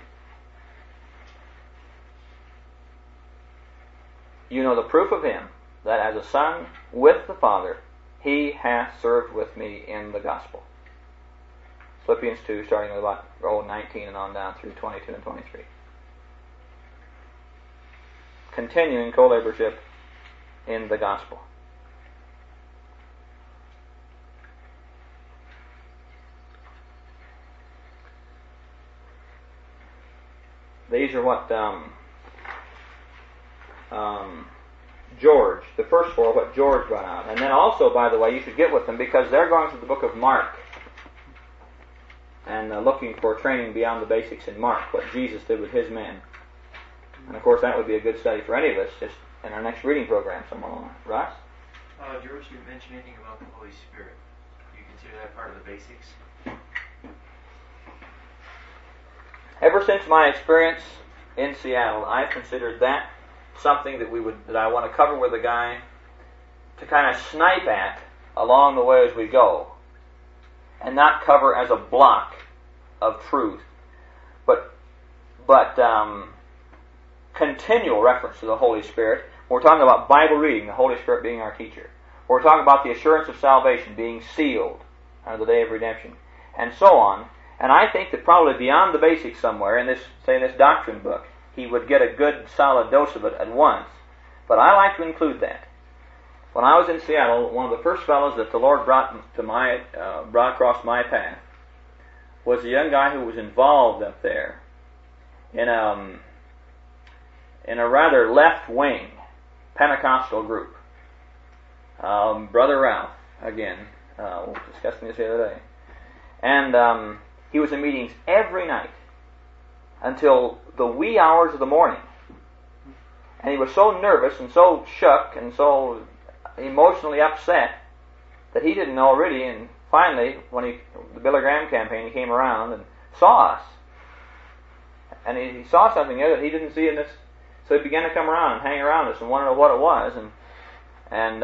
You know the proof of him, that as a son with the Father, he hath served with me in the gospel. Philippians 2, starting with about 19 and on down through 22 and 23. Continuing co-laborship in the gospel. These are what George, the first four, what George brought out. And then also, by the way, you should get with them because they're going through the book of Mark and looking for training beyond the basics in Mark, what Jesus did with his men. And of course, that would be a good study for any of us, just in our next reading program somewhere along. Ross? George didn't mention anything about the Holy Spirit. Do you consider that part of the basics? Ever since my experience in Seattle, I've considered that something that I want to cover with a guy to kind of snipe at along the way as we go, and not cover as a block of truth, but continual reference to the Holy Spirit. We're talking about Bible reading, the Holy Spirit being our teacher. We're talking about the assurance of salvation, being sealed on the day of redemption, and so on. And I think that probably beyond the basics somewhere, in this doctrine book, he would get a good solid dose of it at once. But I like to include that. When I was in Seattle, one of the first fellows that the Lord brought across my path was a young guy who was involved up there in a rather left-wing Pentecostal group. Brother Ralph, again, we were discussing this the other day. And he was in meetings every night until the wee hours of the morning. And he was so nervous and so shook and so emotionally upset that he didn't know really. And finally, when the Billy Graham campaign, he came around and saw us. And he saw something there that he didn't see in this. So he began to come around and hang around us and want to know what it was. And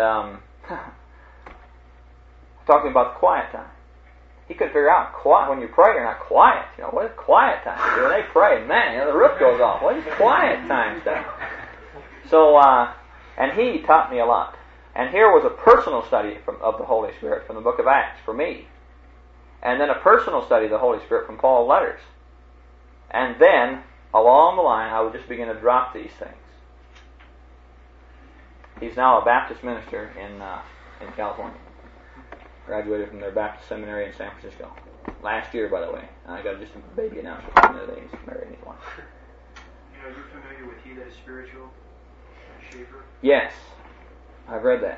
talking about the quiet time. He couldn't figure out quiet when you pray. You're not quiet. You know, what is quiet time? When they pray, man, the roof goes off. What is quiet time stuff? So, and he taught me a lot. And here was a personal study of the Holy Spirit from the book of Acts for me, and then a personal study of the Holy Spirit from Paul's letters. And then along the line, I would just begin to drop these things. He's now a Baptist minister in California. Graduated from their Baptist seminary in San Francisco. Last year, by the way. I got just a baby announcement the other day. He's married and he's one. You know, you're familiar with He That Is Spiritual, Schaefer? Yes. I've read that.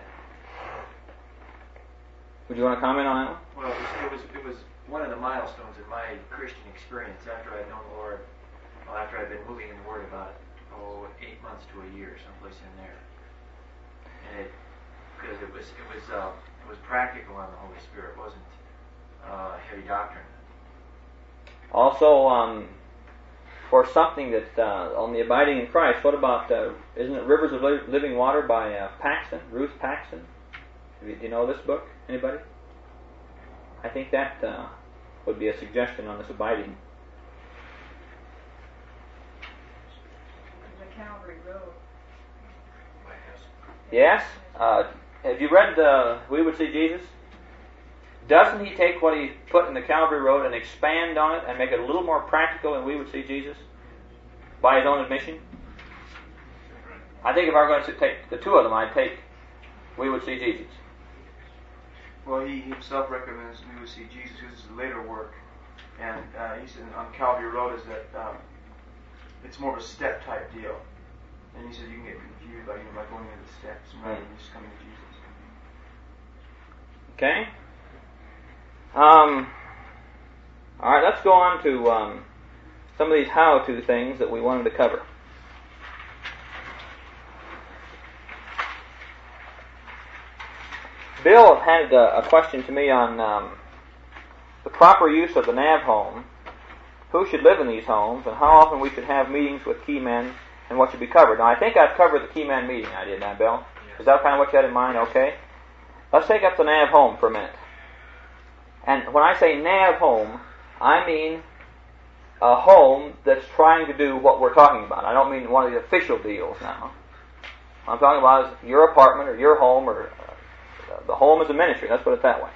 Would you want to comment on that one? Well, it was one of the milestones in my Christian experience after I'd known the Lord, after I'd been moving in the Word about 8 months to a year, someplace in there. And because it was practical on the Holy Spirit. It wasn't heavy doctrine. Also, for something that on the abiding in Christ, what about isn't it Rivers of Living Water by Paxton, Ruth Paxton? Do you know this book? Anybody? I think that would be a suggestion on this abiding. The Calvary Road. Yes. Have you read We Would See Jesus? Doesn't he take what he put in the Calvary Road and expand on it and make it a little more practical than We Would See Jesus? By his own admission? I think if I were going to take the two of them, I'd take We Would See Jesus. Well, he himself recommends We Would See Jesus. This is a later work. And he said on Calvary Road is that it's more of a step type deal. And he said you can get confused by going into the steps and rather than just coming to Jesus. Okay? All right, let's go on to some of these how-to things that we wanted to cover. Bill had a question to me on the proper use of the NAV home, who should live in these homes, and how often we should have meetings with key men, and what should be covered. Now, I think I've covered the key man meeting I did now, Bill. Is that kind of what you had in mind? Okay. Let's take up the NAV home for a minute. And when I say NAV home, I mean a home that's trying to do what we're talking about. I don't mean one of the official deals now. What I'm talking about is your apartment or your home or the home as a ministry. Let's put it that way.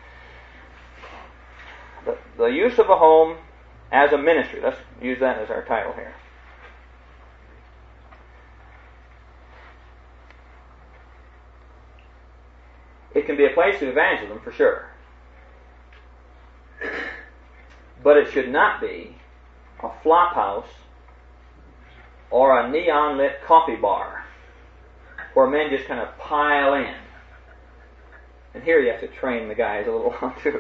The use of a home as a ministry. Let's use that as our title here. It can be a place of evangelism for sure. But it should not be a flop house or a neon lit coffee bar where men just kind of pile in. And here you have to train the guys a little while too.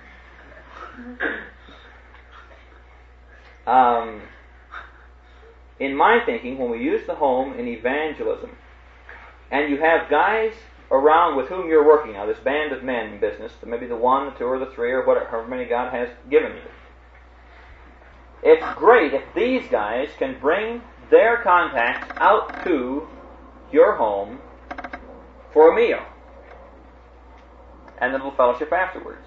In my thinking, when we use the home in evangelism, and you have guys around with whom you're working now, this band of men business, maybe the one, the two, or the three, or whatever, however many God has given you. It's great if these guys can bring their contacts out to your home for a meal and a little fellowship afterwards.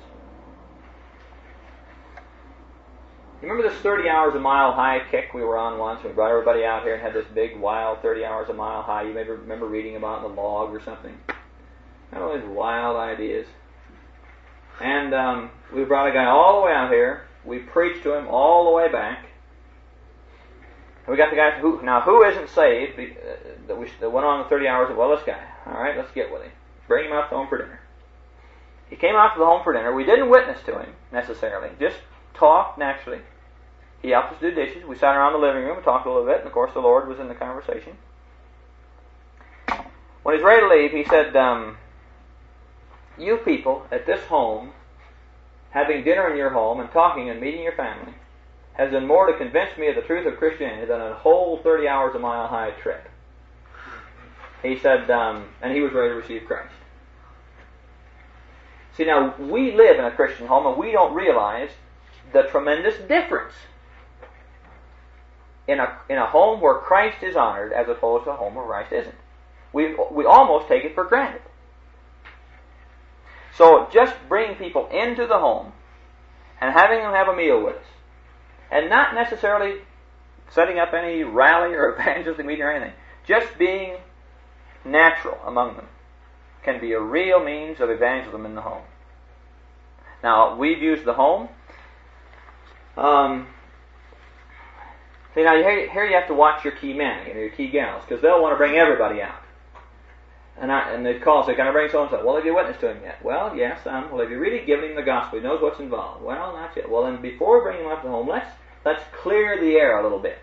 You remember this 30 hours a mile high kick we were on once? We brought everybody out here and had this big, wild 30 hours a mile high. You maybe remember reading about in the log or something. All these wild ideas. And we brought a guy all the way out here. We preached to him all the way back. And we got the guy who isn't saved that went on the 30 hours. Well, this guy. All right, let's get with him. Bring him out to the home for dinner. He came out to the home for dinner. We didn't witness to him necessarily. Just talked naturally. He helped us do dishes. We sat around the living room and talked a little bit. And of course, the Lord was in the conversation. When he was ready to leave, he said, you people at this home, having dinner in your home and talking and meeting your family, has done more to convince me of the truth of Christianity than a whole 30 hours a mile high trip. He said, and he was ready to receive Christ. See, now, we live in a Christian home and we don't realize the tremendous difference in a home where Christ is honored as opposed to a home where Christ isn't. We almost take it for granted. So just bring people into the home and having them have a meal with us. And not necessarily setting up any rally or evangelistic meeting or anything. Just being natural among them can be a real means of evangelism in the home. Now, we've used the home. See, now here you have to watch your key men, your key gals, because they'll want to bring everybody out. And they'd call and say, can I bring so-and-so? Well, have you witnessed to him yet? Well, yes, well, have you really given him the gospel? He knows what's involved. Well, not yet. Well, then before we bring him up to home, let's clear the air a little bit.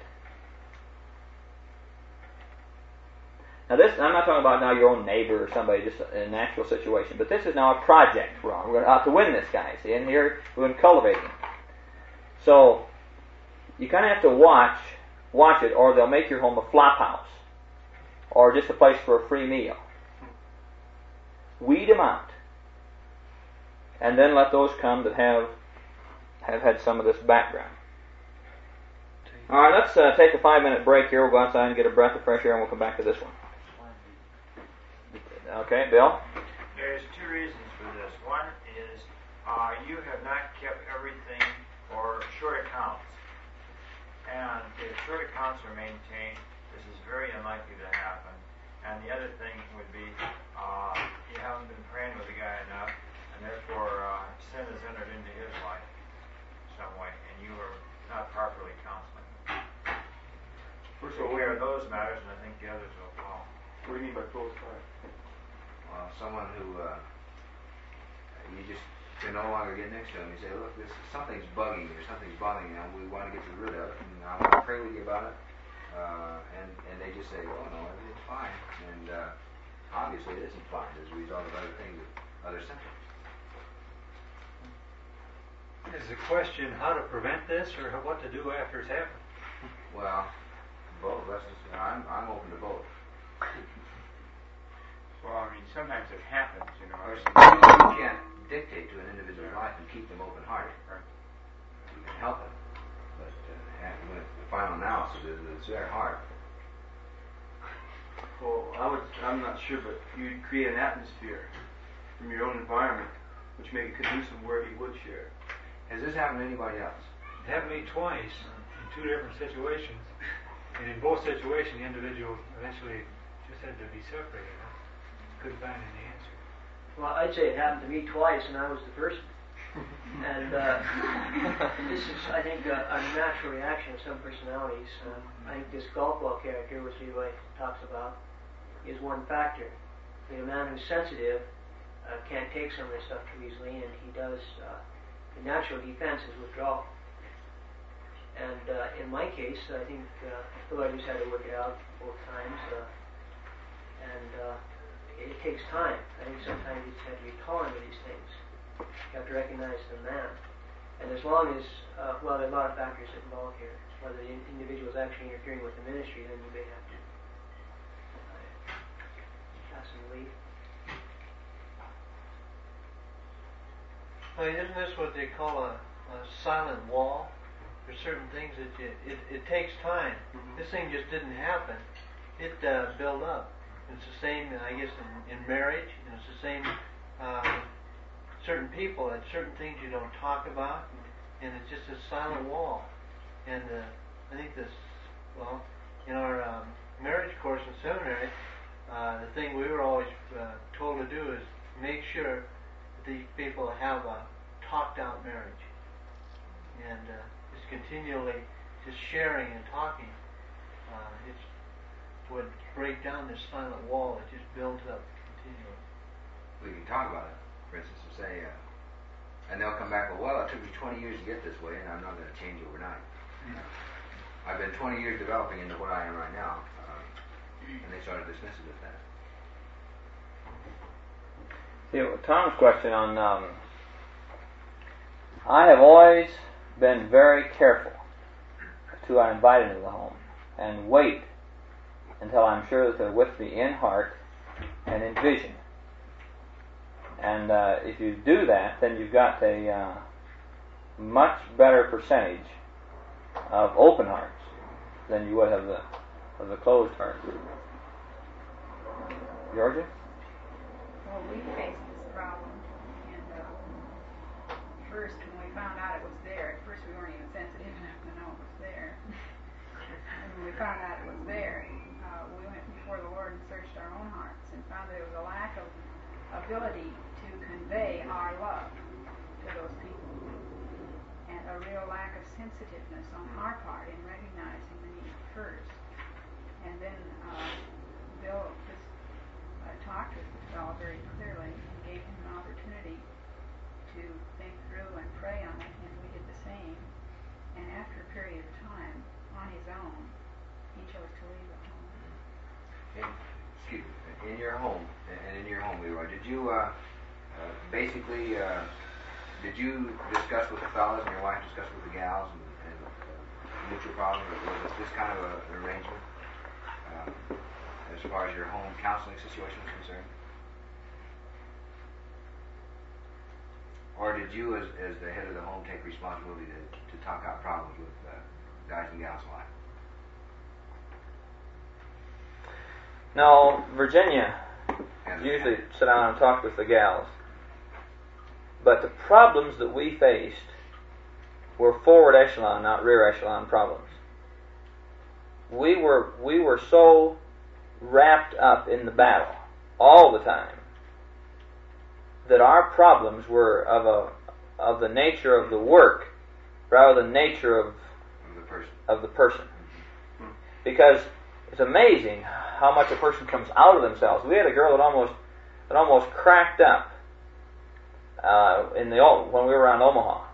Now this, I'm not talking about now your own neighbor or somebody, just in an actual situation, but this is now a project we're on. We're out to win this guy, see, and here we're going to cultivate him. So, you kind of have to watch it, or they'll make your home a flop house, or just a place for a free meal. Weed them out, and then let those come that have had some of this background. All right, let's take a 5-minute break here. We'll go outside and get a breath of fresh air, and we'll come back to this one. Okay, Bill? There's two reasons for this. One is you have not kept everything or short accounts. And if short accounts are maintained, this is very unlikely to happen. And the other thing would be you haven't been praying with the guy enough, and therefore sin has entered into his life some way, and you are not properly counseling. We're aware of those matters, and I think the others will follow. What do you mean by close by? Someone who you just can no longer get next to him. You say, look, something's bugging you, or something's bothering you, and we want to get rid of it, and I want to pray with you about it. And they just say, oh no, everything's fine. And obviously it isn't fine as a result of other things, other symptoms. Is the question how to prevent this or what to do after it's happened? Well, both. I'm open to both. Well, I mean, sometimes it happens, you know. You can't dictate to an individual's life and keep them open-hearted. Right. You can help them, but when the final analysis is it's very hard. Well, I'm not sure, but you'd create an atmosphere from your own environment which make it conducive where he would share. Has this happened to anybody else? It happened to me twice in two different situations. And in both situations, the individual eventually just had to be separated. Couldn't find any answer. Well, I'd say it happened to me twice, and I was the person. And this is, I think, a natural reaction of some personalities. I think this golf ball character, which Levi talks about, is one factor. I mean, a man who's sensitive can't take some of this stuff too easily, and he does. The natural defense is withdrawal. And in my case, I think the Lord just had to work it out both times, and it takes time. I think sometimes you just have to be tolerant of these things. You have to recognize the man. And as long as, well, there are a lot of factors involved here. Whether the individual is actually interfering with the ministry, then you may have to pass him leave. Well, isn't this what they call a silent wall? There's certain things that it takes time. Mm-hmm. This thing just didn't happen. It built up. It's the same, I guess, in marriage. And it's the same. Certain people and certain things you don't talk about, and it's just a silent wall. And I think this, well, in our marriage course in seminary, the thing we were always told to do is make sure that these people have a talked-out marriage, and just continually just sharing and talking. It would break down this silent wall that just builds up continually. We can talk about it. For instance, and say, and they'll come back, well, it took me 20 years to get this way, and I'm not going to change overnight. I've been 20 years developing into what I am right now, and they sort of dismiss it as that. See, Tom's question on, I have always been very careful to I invite into the home, and wait until I'm sure that they're with me in heart and in vision. And if you do that, then you've got a much better percentage of open hearts than you would have of the closed hearts. Georgia? Well, we faced this problem, and first when we found out it was there, at first we weren't even sensitive enough to know it was there. And when we found out it was there, we went before the Lord and searched our own hearts and found that there was a lack of ability to convey our love to those people, and a real lack of sensitiveness on our part in recognizing the need first. And then Bill just talked with the fellow very clearly and gave him an opportunity to think through and pray on it, and we did the same. And after a period of time, on his own, he chose to leave the home. Excuse me, in your home, Leroy, did you basically did you discuss with the fellas and your wife discuss with the gals and mutual problems, or was this kind of an arrangement as far as your home counseling situation is concerned? Or did you, as the head of the home, take responsibility to talk out problems with guys and gals alike? No, Virginia usually sit down and talk with the gals. But the problems that we faced were forward echelon, not rear echelon problems. We were so wrapped up in the battle all the time that our problems were of the nature of the work rather than nature of the person. Because it's amazing how much a person comes out of themselves. We had a girl that almost cracked up when we were around Omaha,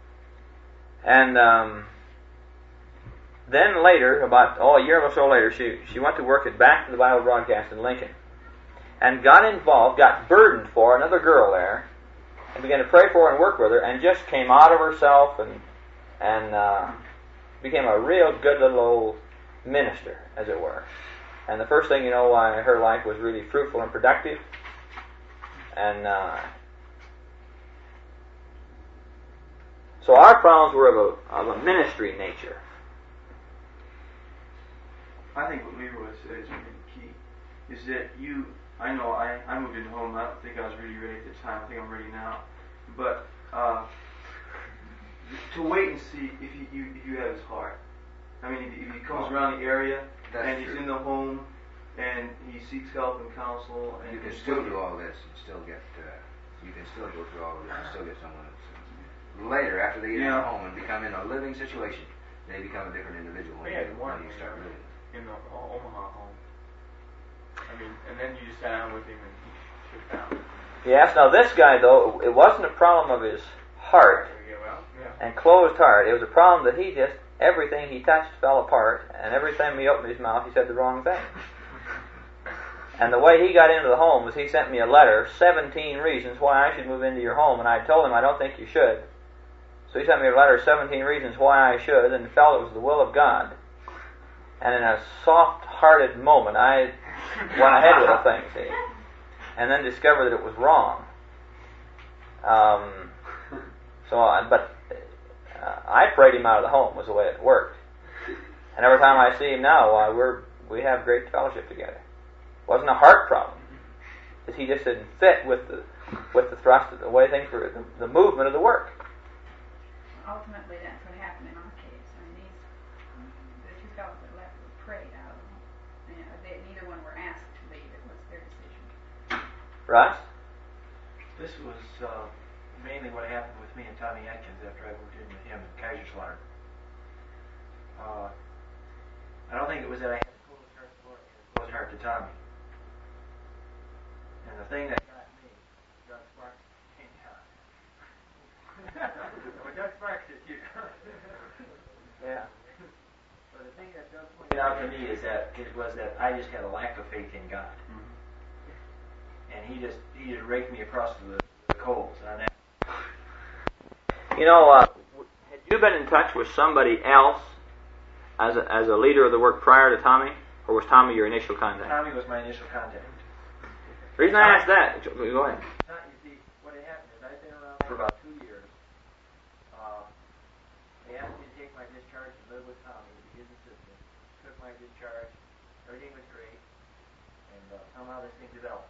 and then later, about a year or so later, she went to work at Back to the Bible Broadcast in Lincoln, and got burdened for another girl there, and began to pray for her and work with her, and just came out of herself and became a real good little old minister, as it were. And the first thing you know, her life was really fruitful and productive. And so our problems were of a ministry nature. I think what Leroy said is really key. Is that I know I moved into home. I don't think I was really ready at the time. I think I'm ready now. But to wait and see if you have his heart. I mean, if he comes around the area and he's in the home and he seeks help and counsel, and you can still do all this and still get. You can still go through all of this and still get someone else. Later, after they get in the home and become in a living situation, they become a different individual when you start living. In the Omaha home. I mean, and then you just sat down with him and he took down. Yes, now this guy, though, it wasn't a problem of his heart and closed heart. It was a problem that he just, everything he touched fell apart, and every time he opened his mouth, he said the wrong thing. And the way he got into the home was he sent me a letter, 17 reasons why I should move into your home, and I told him I don't think you should. So he sent me a letter, 17 reasons why I should, and felt it was the will of God. And in a soft-hearted moment, I went ahead with the thing, see, and then discovered that it was wrong. I prayed him out of the home, was the way it worked. And every time I see him now, we have great fellowship together. It wasn't a heart problem. He just didn't fit with the thrust of the way things were, the movement of the work. Ultimately, that's what happened in our case. I mean, the two fellows that left were prayed out of them. Neither one were asked to leave. It was their decision. Russ? This was mainly what happened with me and Tommy Atkins after I moved in with him in Kaiserslautern. I don't think it was that I had a closed heart to Lord, I had a closed heart to Tommy. And the thing that got me, Doug Sparks came down. Well, Doug Sparks is here. Yeah. But the thing that Doug pointed out to me is that it was that I just had a lack of faith in God. And he just raked me across the coals on that. You know, had you been in touch with somebody else as a leader of the work prior to Tommy, or was Tommy your initial contact? Tommy was my initial contact. The reason I asked that, go ahead. You see, what had happened is I'd been around for about 2 years. They asked me to take my discharge and live with Tommy, to be his assistant. Took my discharge. Everything was great. And somehow this thing developed.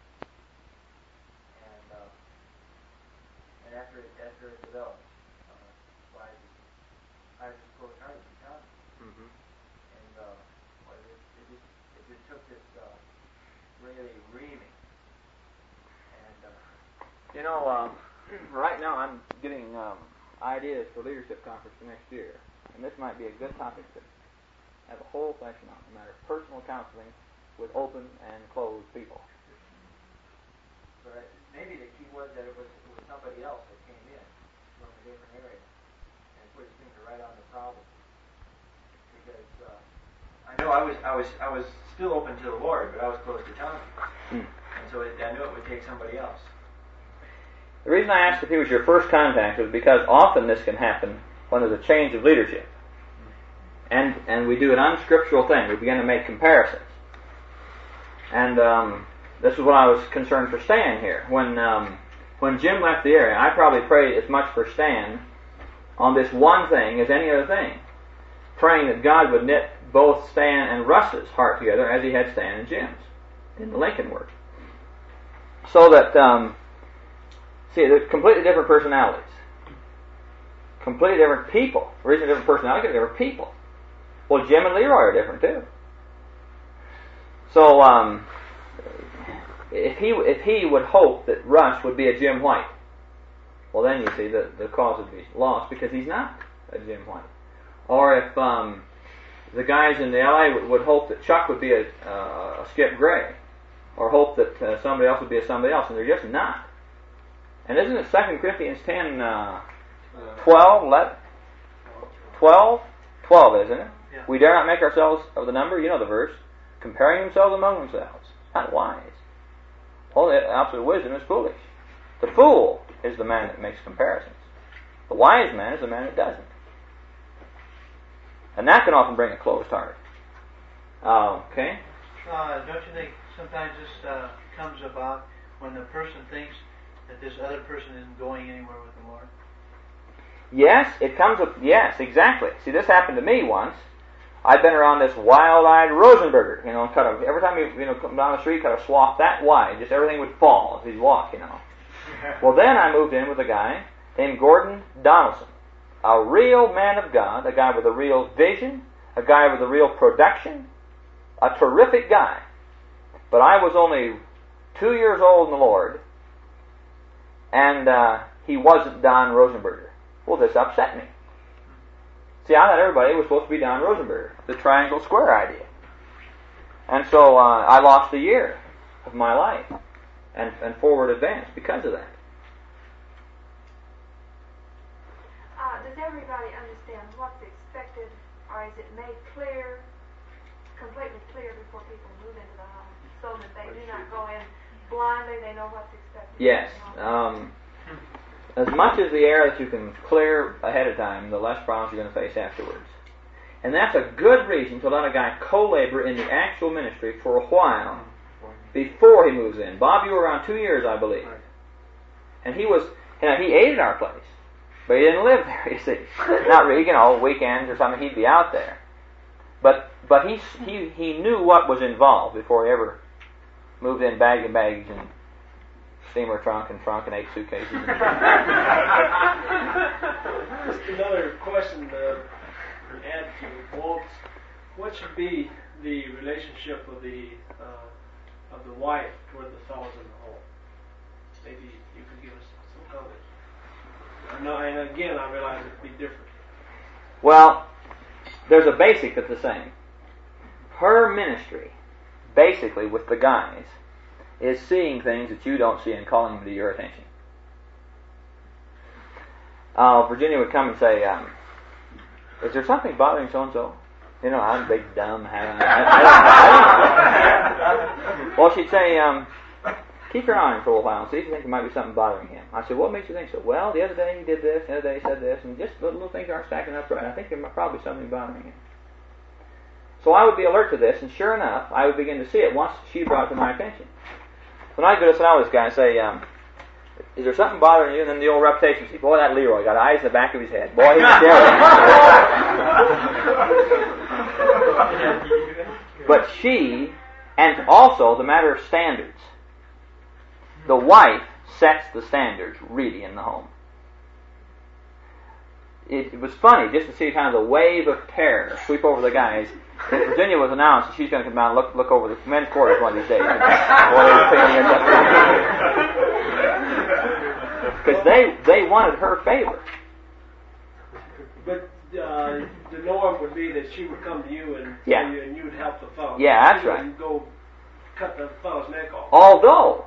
And after it developed, I was just close-hearted to Tommy. Mm-hmm. And it just took this really reaming. And you know, right now I'm getting ideas for leadership conference for next year, and this might be a good topic to have a whole session on, a matter of personal counseling with open and closed people. But maybe the key was that it was somebody else that came in from a different area and put his finger right on the problem. Because I know I was still open to the Lord, but I was close to Tommy, and so I knew it would take somebody else. The reason I asked if he was your first contact was because often this can happen when there's a change of leadership, and we do an unscriptural thing. We begin to make comparisons, and this is what I was concerned for Stan here. When Jim left the area, I probably prayed as much for Stan on this one thing as any other thing, praying that God would knit both Stan and Russ's heart together as he had Stan and Jim's in the Lincoln work. So that, see, they're completely different personalities. Completely different people. The reason different personalities are different people. Well, Jim and Leroy are different too. So, if he would hope that Russ would be a Jim White, well then you see the cause would be lost because he's not a Jim White. Or if the guys in the LA would hope that Chuck would be a Skip Gray, or hope that somebody else would be a somebody else, and they're just not. And isn't it 2 Corinthians 10, 12, 12, isn't it? Yeah. We dare not make ourselves of the number, you know the verse, comparing themselves among themselves. Not wise. Only the opposite of wisdom is foolish. The fool is the man that makes comparisons. The wise man is the man that doesn't. And that can often bring a closed heart. Okay? Don't you think sometimes this comes about when the person thinks that this other person isn't going anywhere with the Lord? Yes, it comes up. Yes, exactly. See, this happened to me once. I've been around this wild-eyed Rosenberger, every time you come down the street, kind of swath that wide, just everything would fall as he'd walk, Well, then I moved in with a guy named Gordon Donaldson, a real man of God, a guy with a real vision, a guy with a real production, a terrific guy. But I was only 2 years old in the Lord, and he wasn't Don Rosenberger. Well, this upset me. See, I thought everybody was supposed to be Don Rosenberger, the triangle square idea. And so I lost a year of my life and forward advance because of that. Does everybody understand what's expected, or is it made clear, completely clear before people move into the home, so that they do not go in blindly, they know what's expected? Yes. As much as the air that you can clear ahead of time, the less problems you're going to face afterwards. And that's a good reason to let a guy co-labor in the actual ministry for a while before he moves in. Bob, you were around 2 years, I believe. And he ate at our place. But he didn't live there, you see. Not really, weekends or something, he'd be out there. But he knew what was involved before he ever moved in bag and baggage and steamer trunk and 8 suitcases. Just another question to add to Walt's. What should be the relationship of the wife toward the fellows in the home? Maybe you could give us some comments. And again, I realize it would be different. Well, there's a basic that's the same. Her ministry, basically with the guys, is seeing things that you don't see and calling them to your attention. Virginia would come and say, is there something bothering so-and-so? I'm a big dumb. I don't know. Well, she'd say, keep your eye on him for a while and see if you think there might be something bothering him. I said, what makes you think so? Well, the other day he did this, the other day he said this, and just little things aren't stacking up right. I think there's probably something bothering him. So I would be alert to this, and sure enough, I would begin to see it once she brought it to my attention. When I go to sit down with this guy and say, is there something bothering you? And then the old reputation, see, boy, that Leroy got eyes in the back of his head. Boy, he's scary. But she, and also the matter of standards. The wife sets the standards really in the home. It was funny just to see kind of the wave of terror sweep over the guys. If Virginia was announced that she's going to come down and look over the men's quarters one of these days. Because they wanted her favor. But the norm would be that she would come to you and tell you, and you would help the fellow. Yeah, that's right. And go cut the fellow's neck off. Although.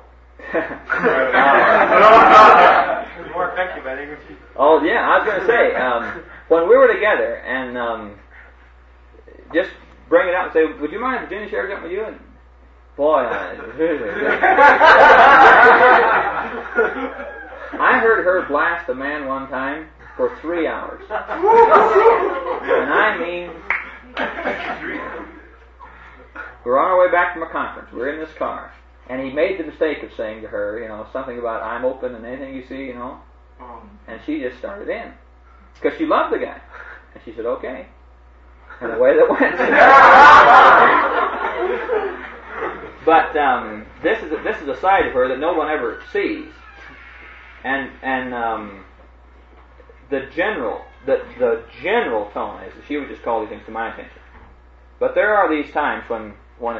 More effective, I think. Oh yeah, I was going to say when we were together and just bring it out and say, would you mind if Virginia shared something with you? And boy, I heard her blast a man one time for 3 hours, and I mean, we're on our way back from a conference. We're in this car. And he made the mistake of saying to her, something about, I'm open and anything you see, And she just started in. Because she loved the guy. And she said, okay. And away that went. But this is a side of her that no one ever sees. And the general tone is that she would just call these things to my attention. But there are these times when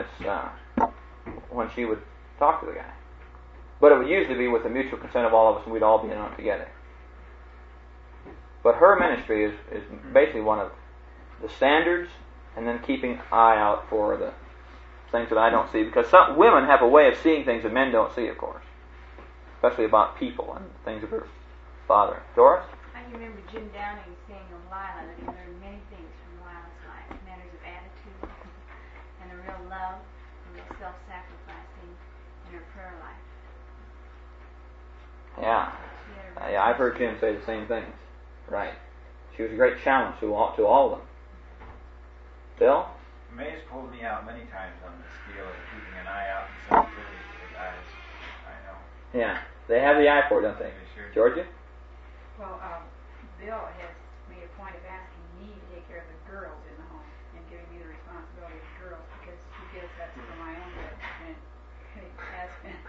she would talk to the guy. But it would usually be with the mutual consent of all of us, and we'd all be in on it together. But her ministry is basically one of the standards, and then keeping an eye out for the things that I don't see, because some women have a way of seeing things that men don't see, of course, especially about people and things of her father. Doris? I remember Jim Downing saying of Lila that he learned many things from Lila's life, matters of attitude and a real love, a real self-sacrificing in her prayer life. Yeah. She had a Yeah, I've heard Jim say the same things. Right. She was a great challenge to all of them. Bill? May's pulled me out many times on this deal of keeping an eye out and sensitivity for the guys. I know. Yeah. They have the eye for it, don't they? They sure do. Georgia? Well, Bill has made a point of asking me to take care of the girls in the home and giving me the responsibility of the girls because he feels that's for my own good, and it has been.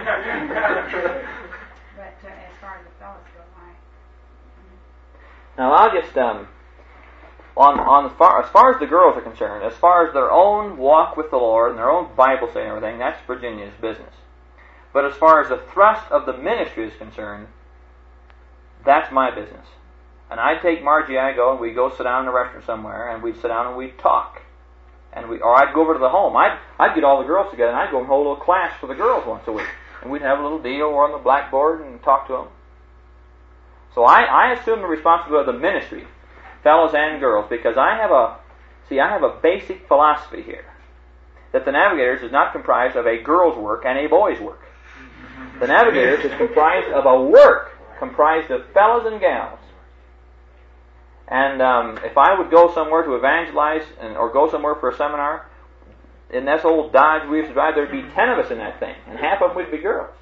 But as far as the fellas go, Now I'll just as far as the girls are concerned, as far as their own walk with the Lord and their own Bible study and everything, that's Virginia's business. But as far as the thrust of the ministry is concerned, that's my business. And I'd take Margie, and we'd go sit down in a restaurant somewhere, and we'd sit down and we'd talk. Or I'd go over to the home. I'd get all the girls together, and I'd go and hold a little class for the girls once a week. And we'd have a little deal on the blackboard and talk to them. So I assume the responsibility of the ministry, fellows and girls, because I have a basic philosophy here, that the Navigators is not comprised of a girl's work and a boy's work. The Navigators is comprised of a work comprised of fellows and gals. And if I would go somewhere to evangelize or go somewhere for a seminar, in this old Dodge we used to drive, there'd be 10 of us in that thing, and half of them would be girls.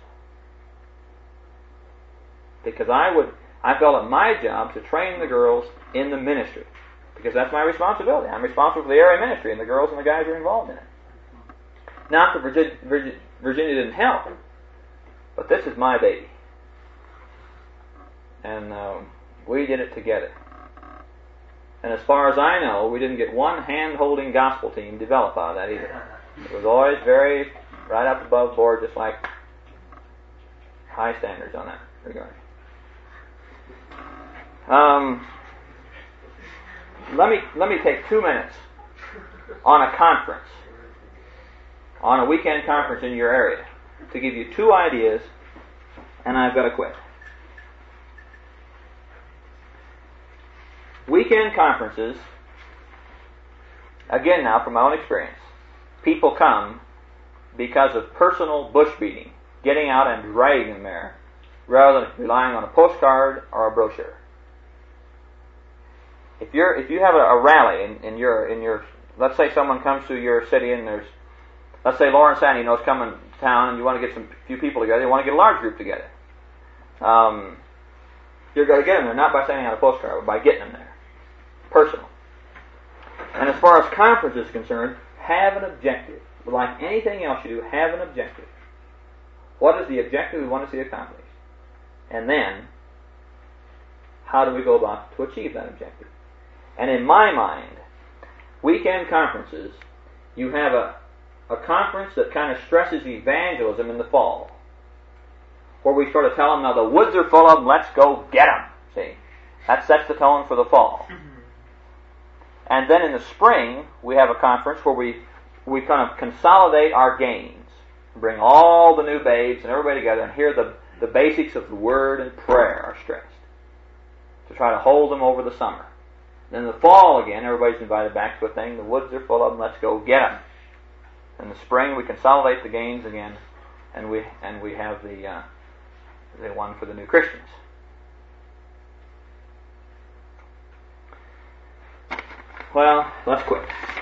Because I felt it my job to train the girls in the ministry. Because that's my responsibility. I'm responsible for the area ministry, and the girls and the guys are involved in it. Not that Virginia didn't help, but this is my baby. And we did it together. And as far as I know, we didn't get one hand-holding gospel team developed out of that either. It was always very right up above board, just like high standards on that regard. Let me take 2 minutes on a conference, on a weekend conference in your area, to give you 2 ideas, and I've got to quit. Weekend conferences, again now from my own experience, people come because of personal bush beating, getting out and dragging them there, rather than relying on a postcard or a brochure. If you have a rally in your let's say someone comes to your city and let's say Lawrence Sandy knows coming to town and you want to get few people together, you want to get a large group together. You're going to get them there not by sending out a postcard, but by getting them there. Personal. And as far as conference is concerned, have an objective. Like anything else you do, have an objective. What is the objective we want to see accomplished? And then, how do we go about to achieve that objective? And in my mind, weekend conferences, you have a conference that kind of stresses evangelism in the fall, where we sort of tell them, now the woods are full of them, let's go get them. See? That sets the tone for the fall. And then in the spring, we have a conference where we kind of consolidate our gains, bring all the new babes and everybody together, and here the basics of the Word and prayer are stressed, to try to hold them over the summer. Then in the fall again, everybody's invited back to a thing, the woods are full of them, let's go get them. In the spring, we consolidate the gains again, and we have the one for the new Christians. Well, let's quit.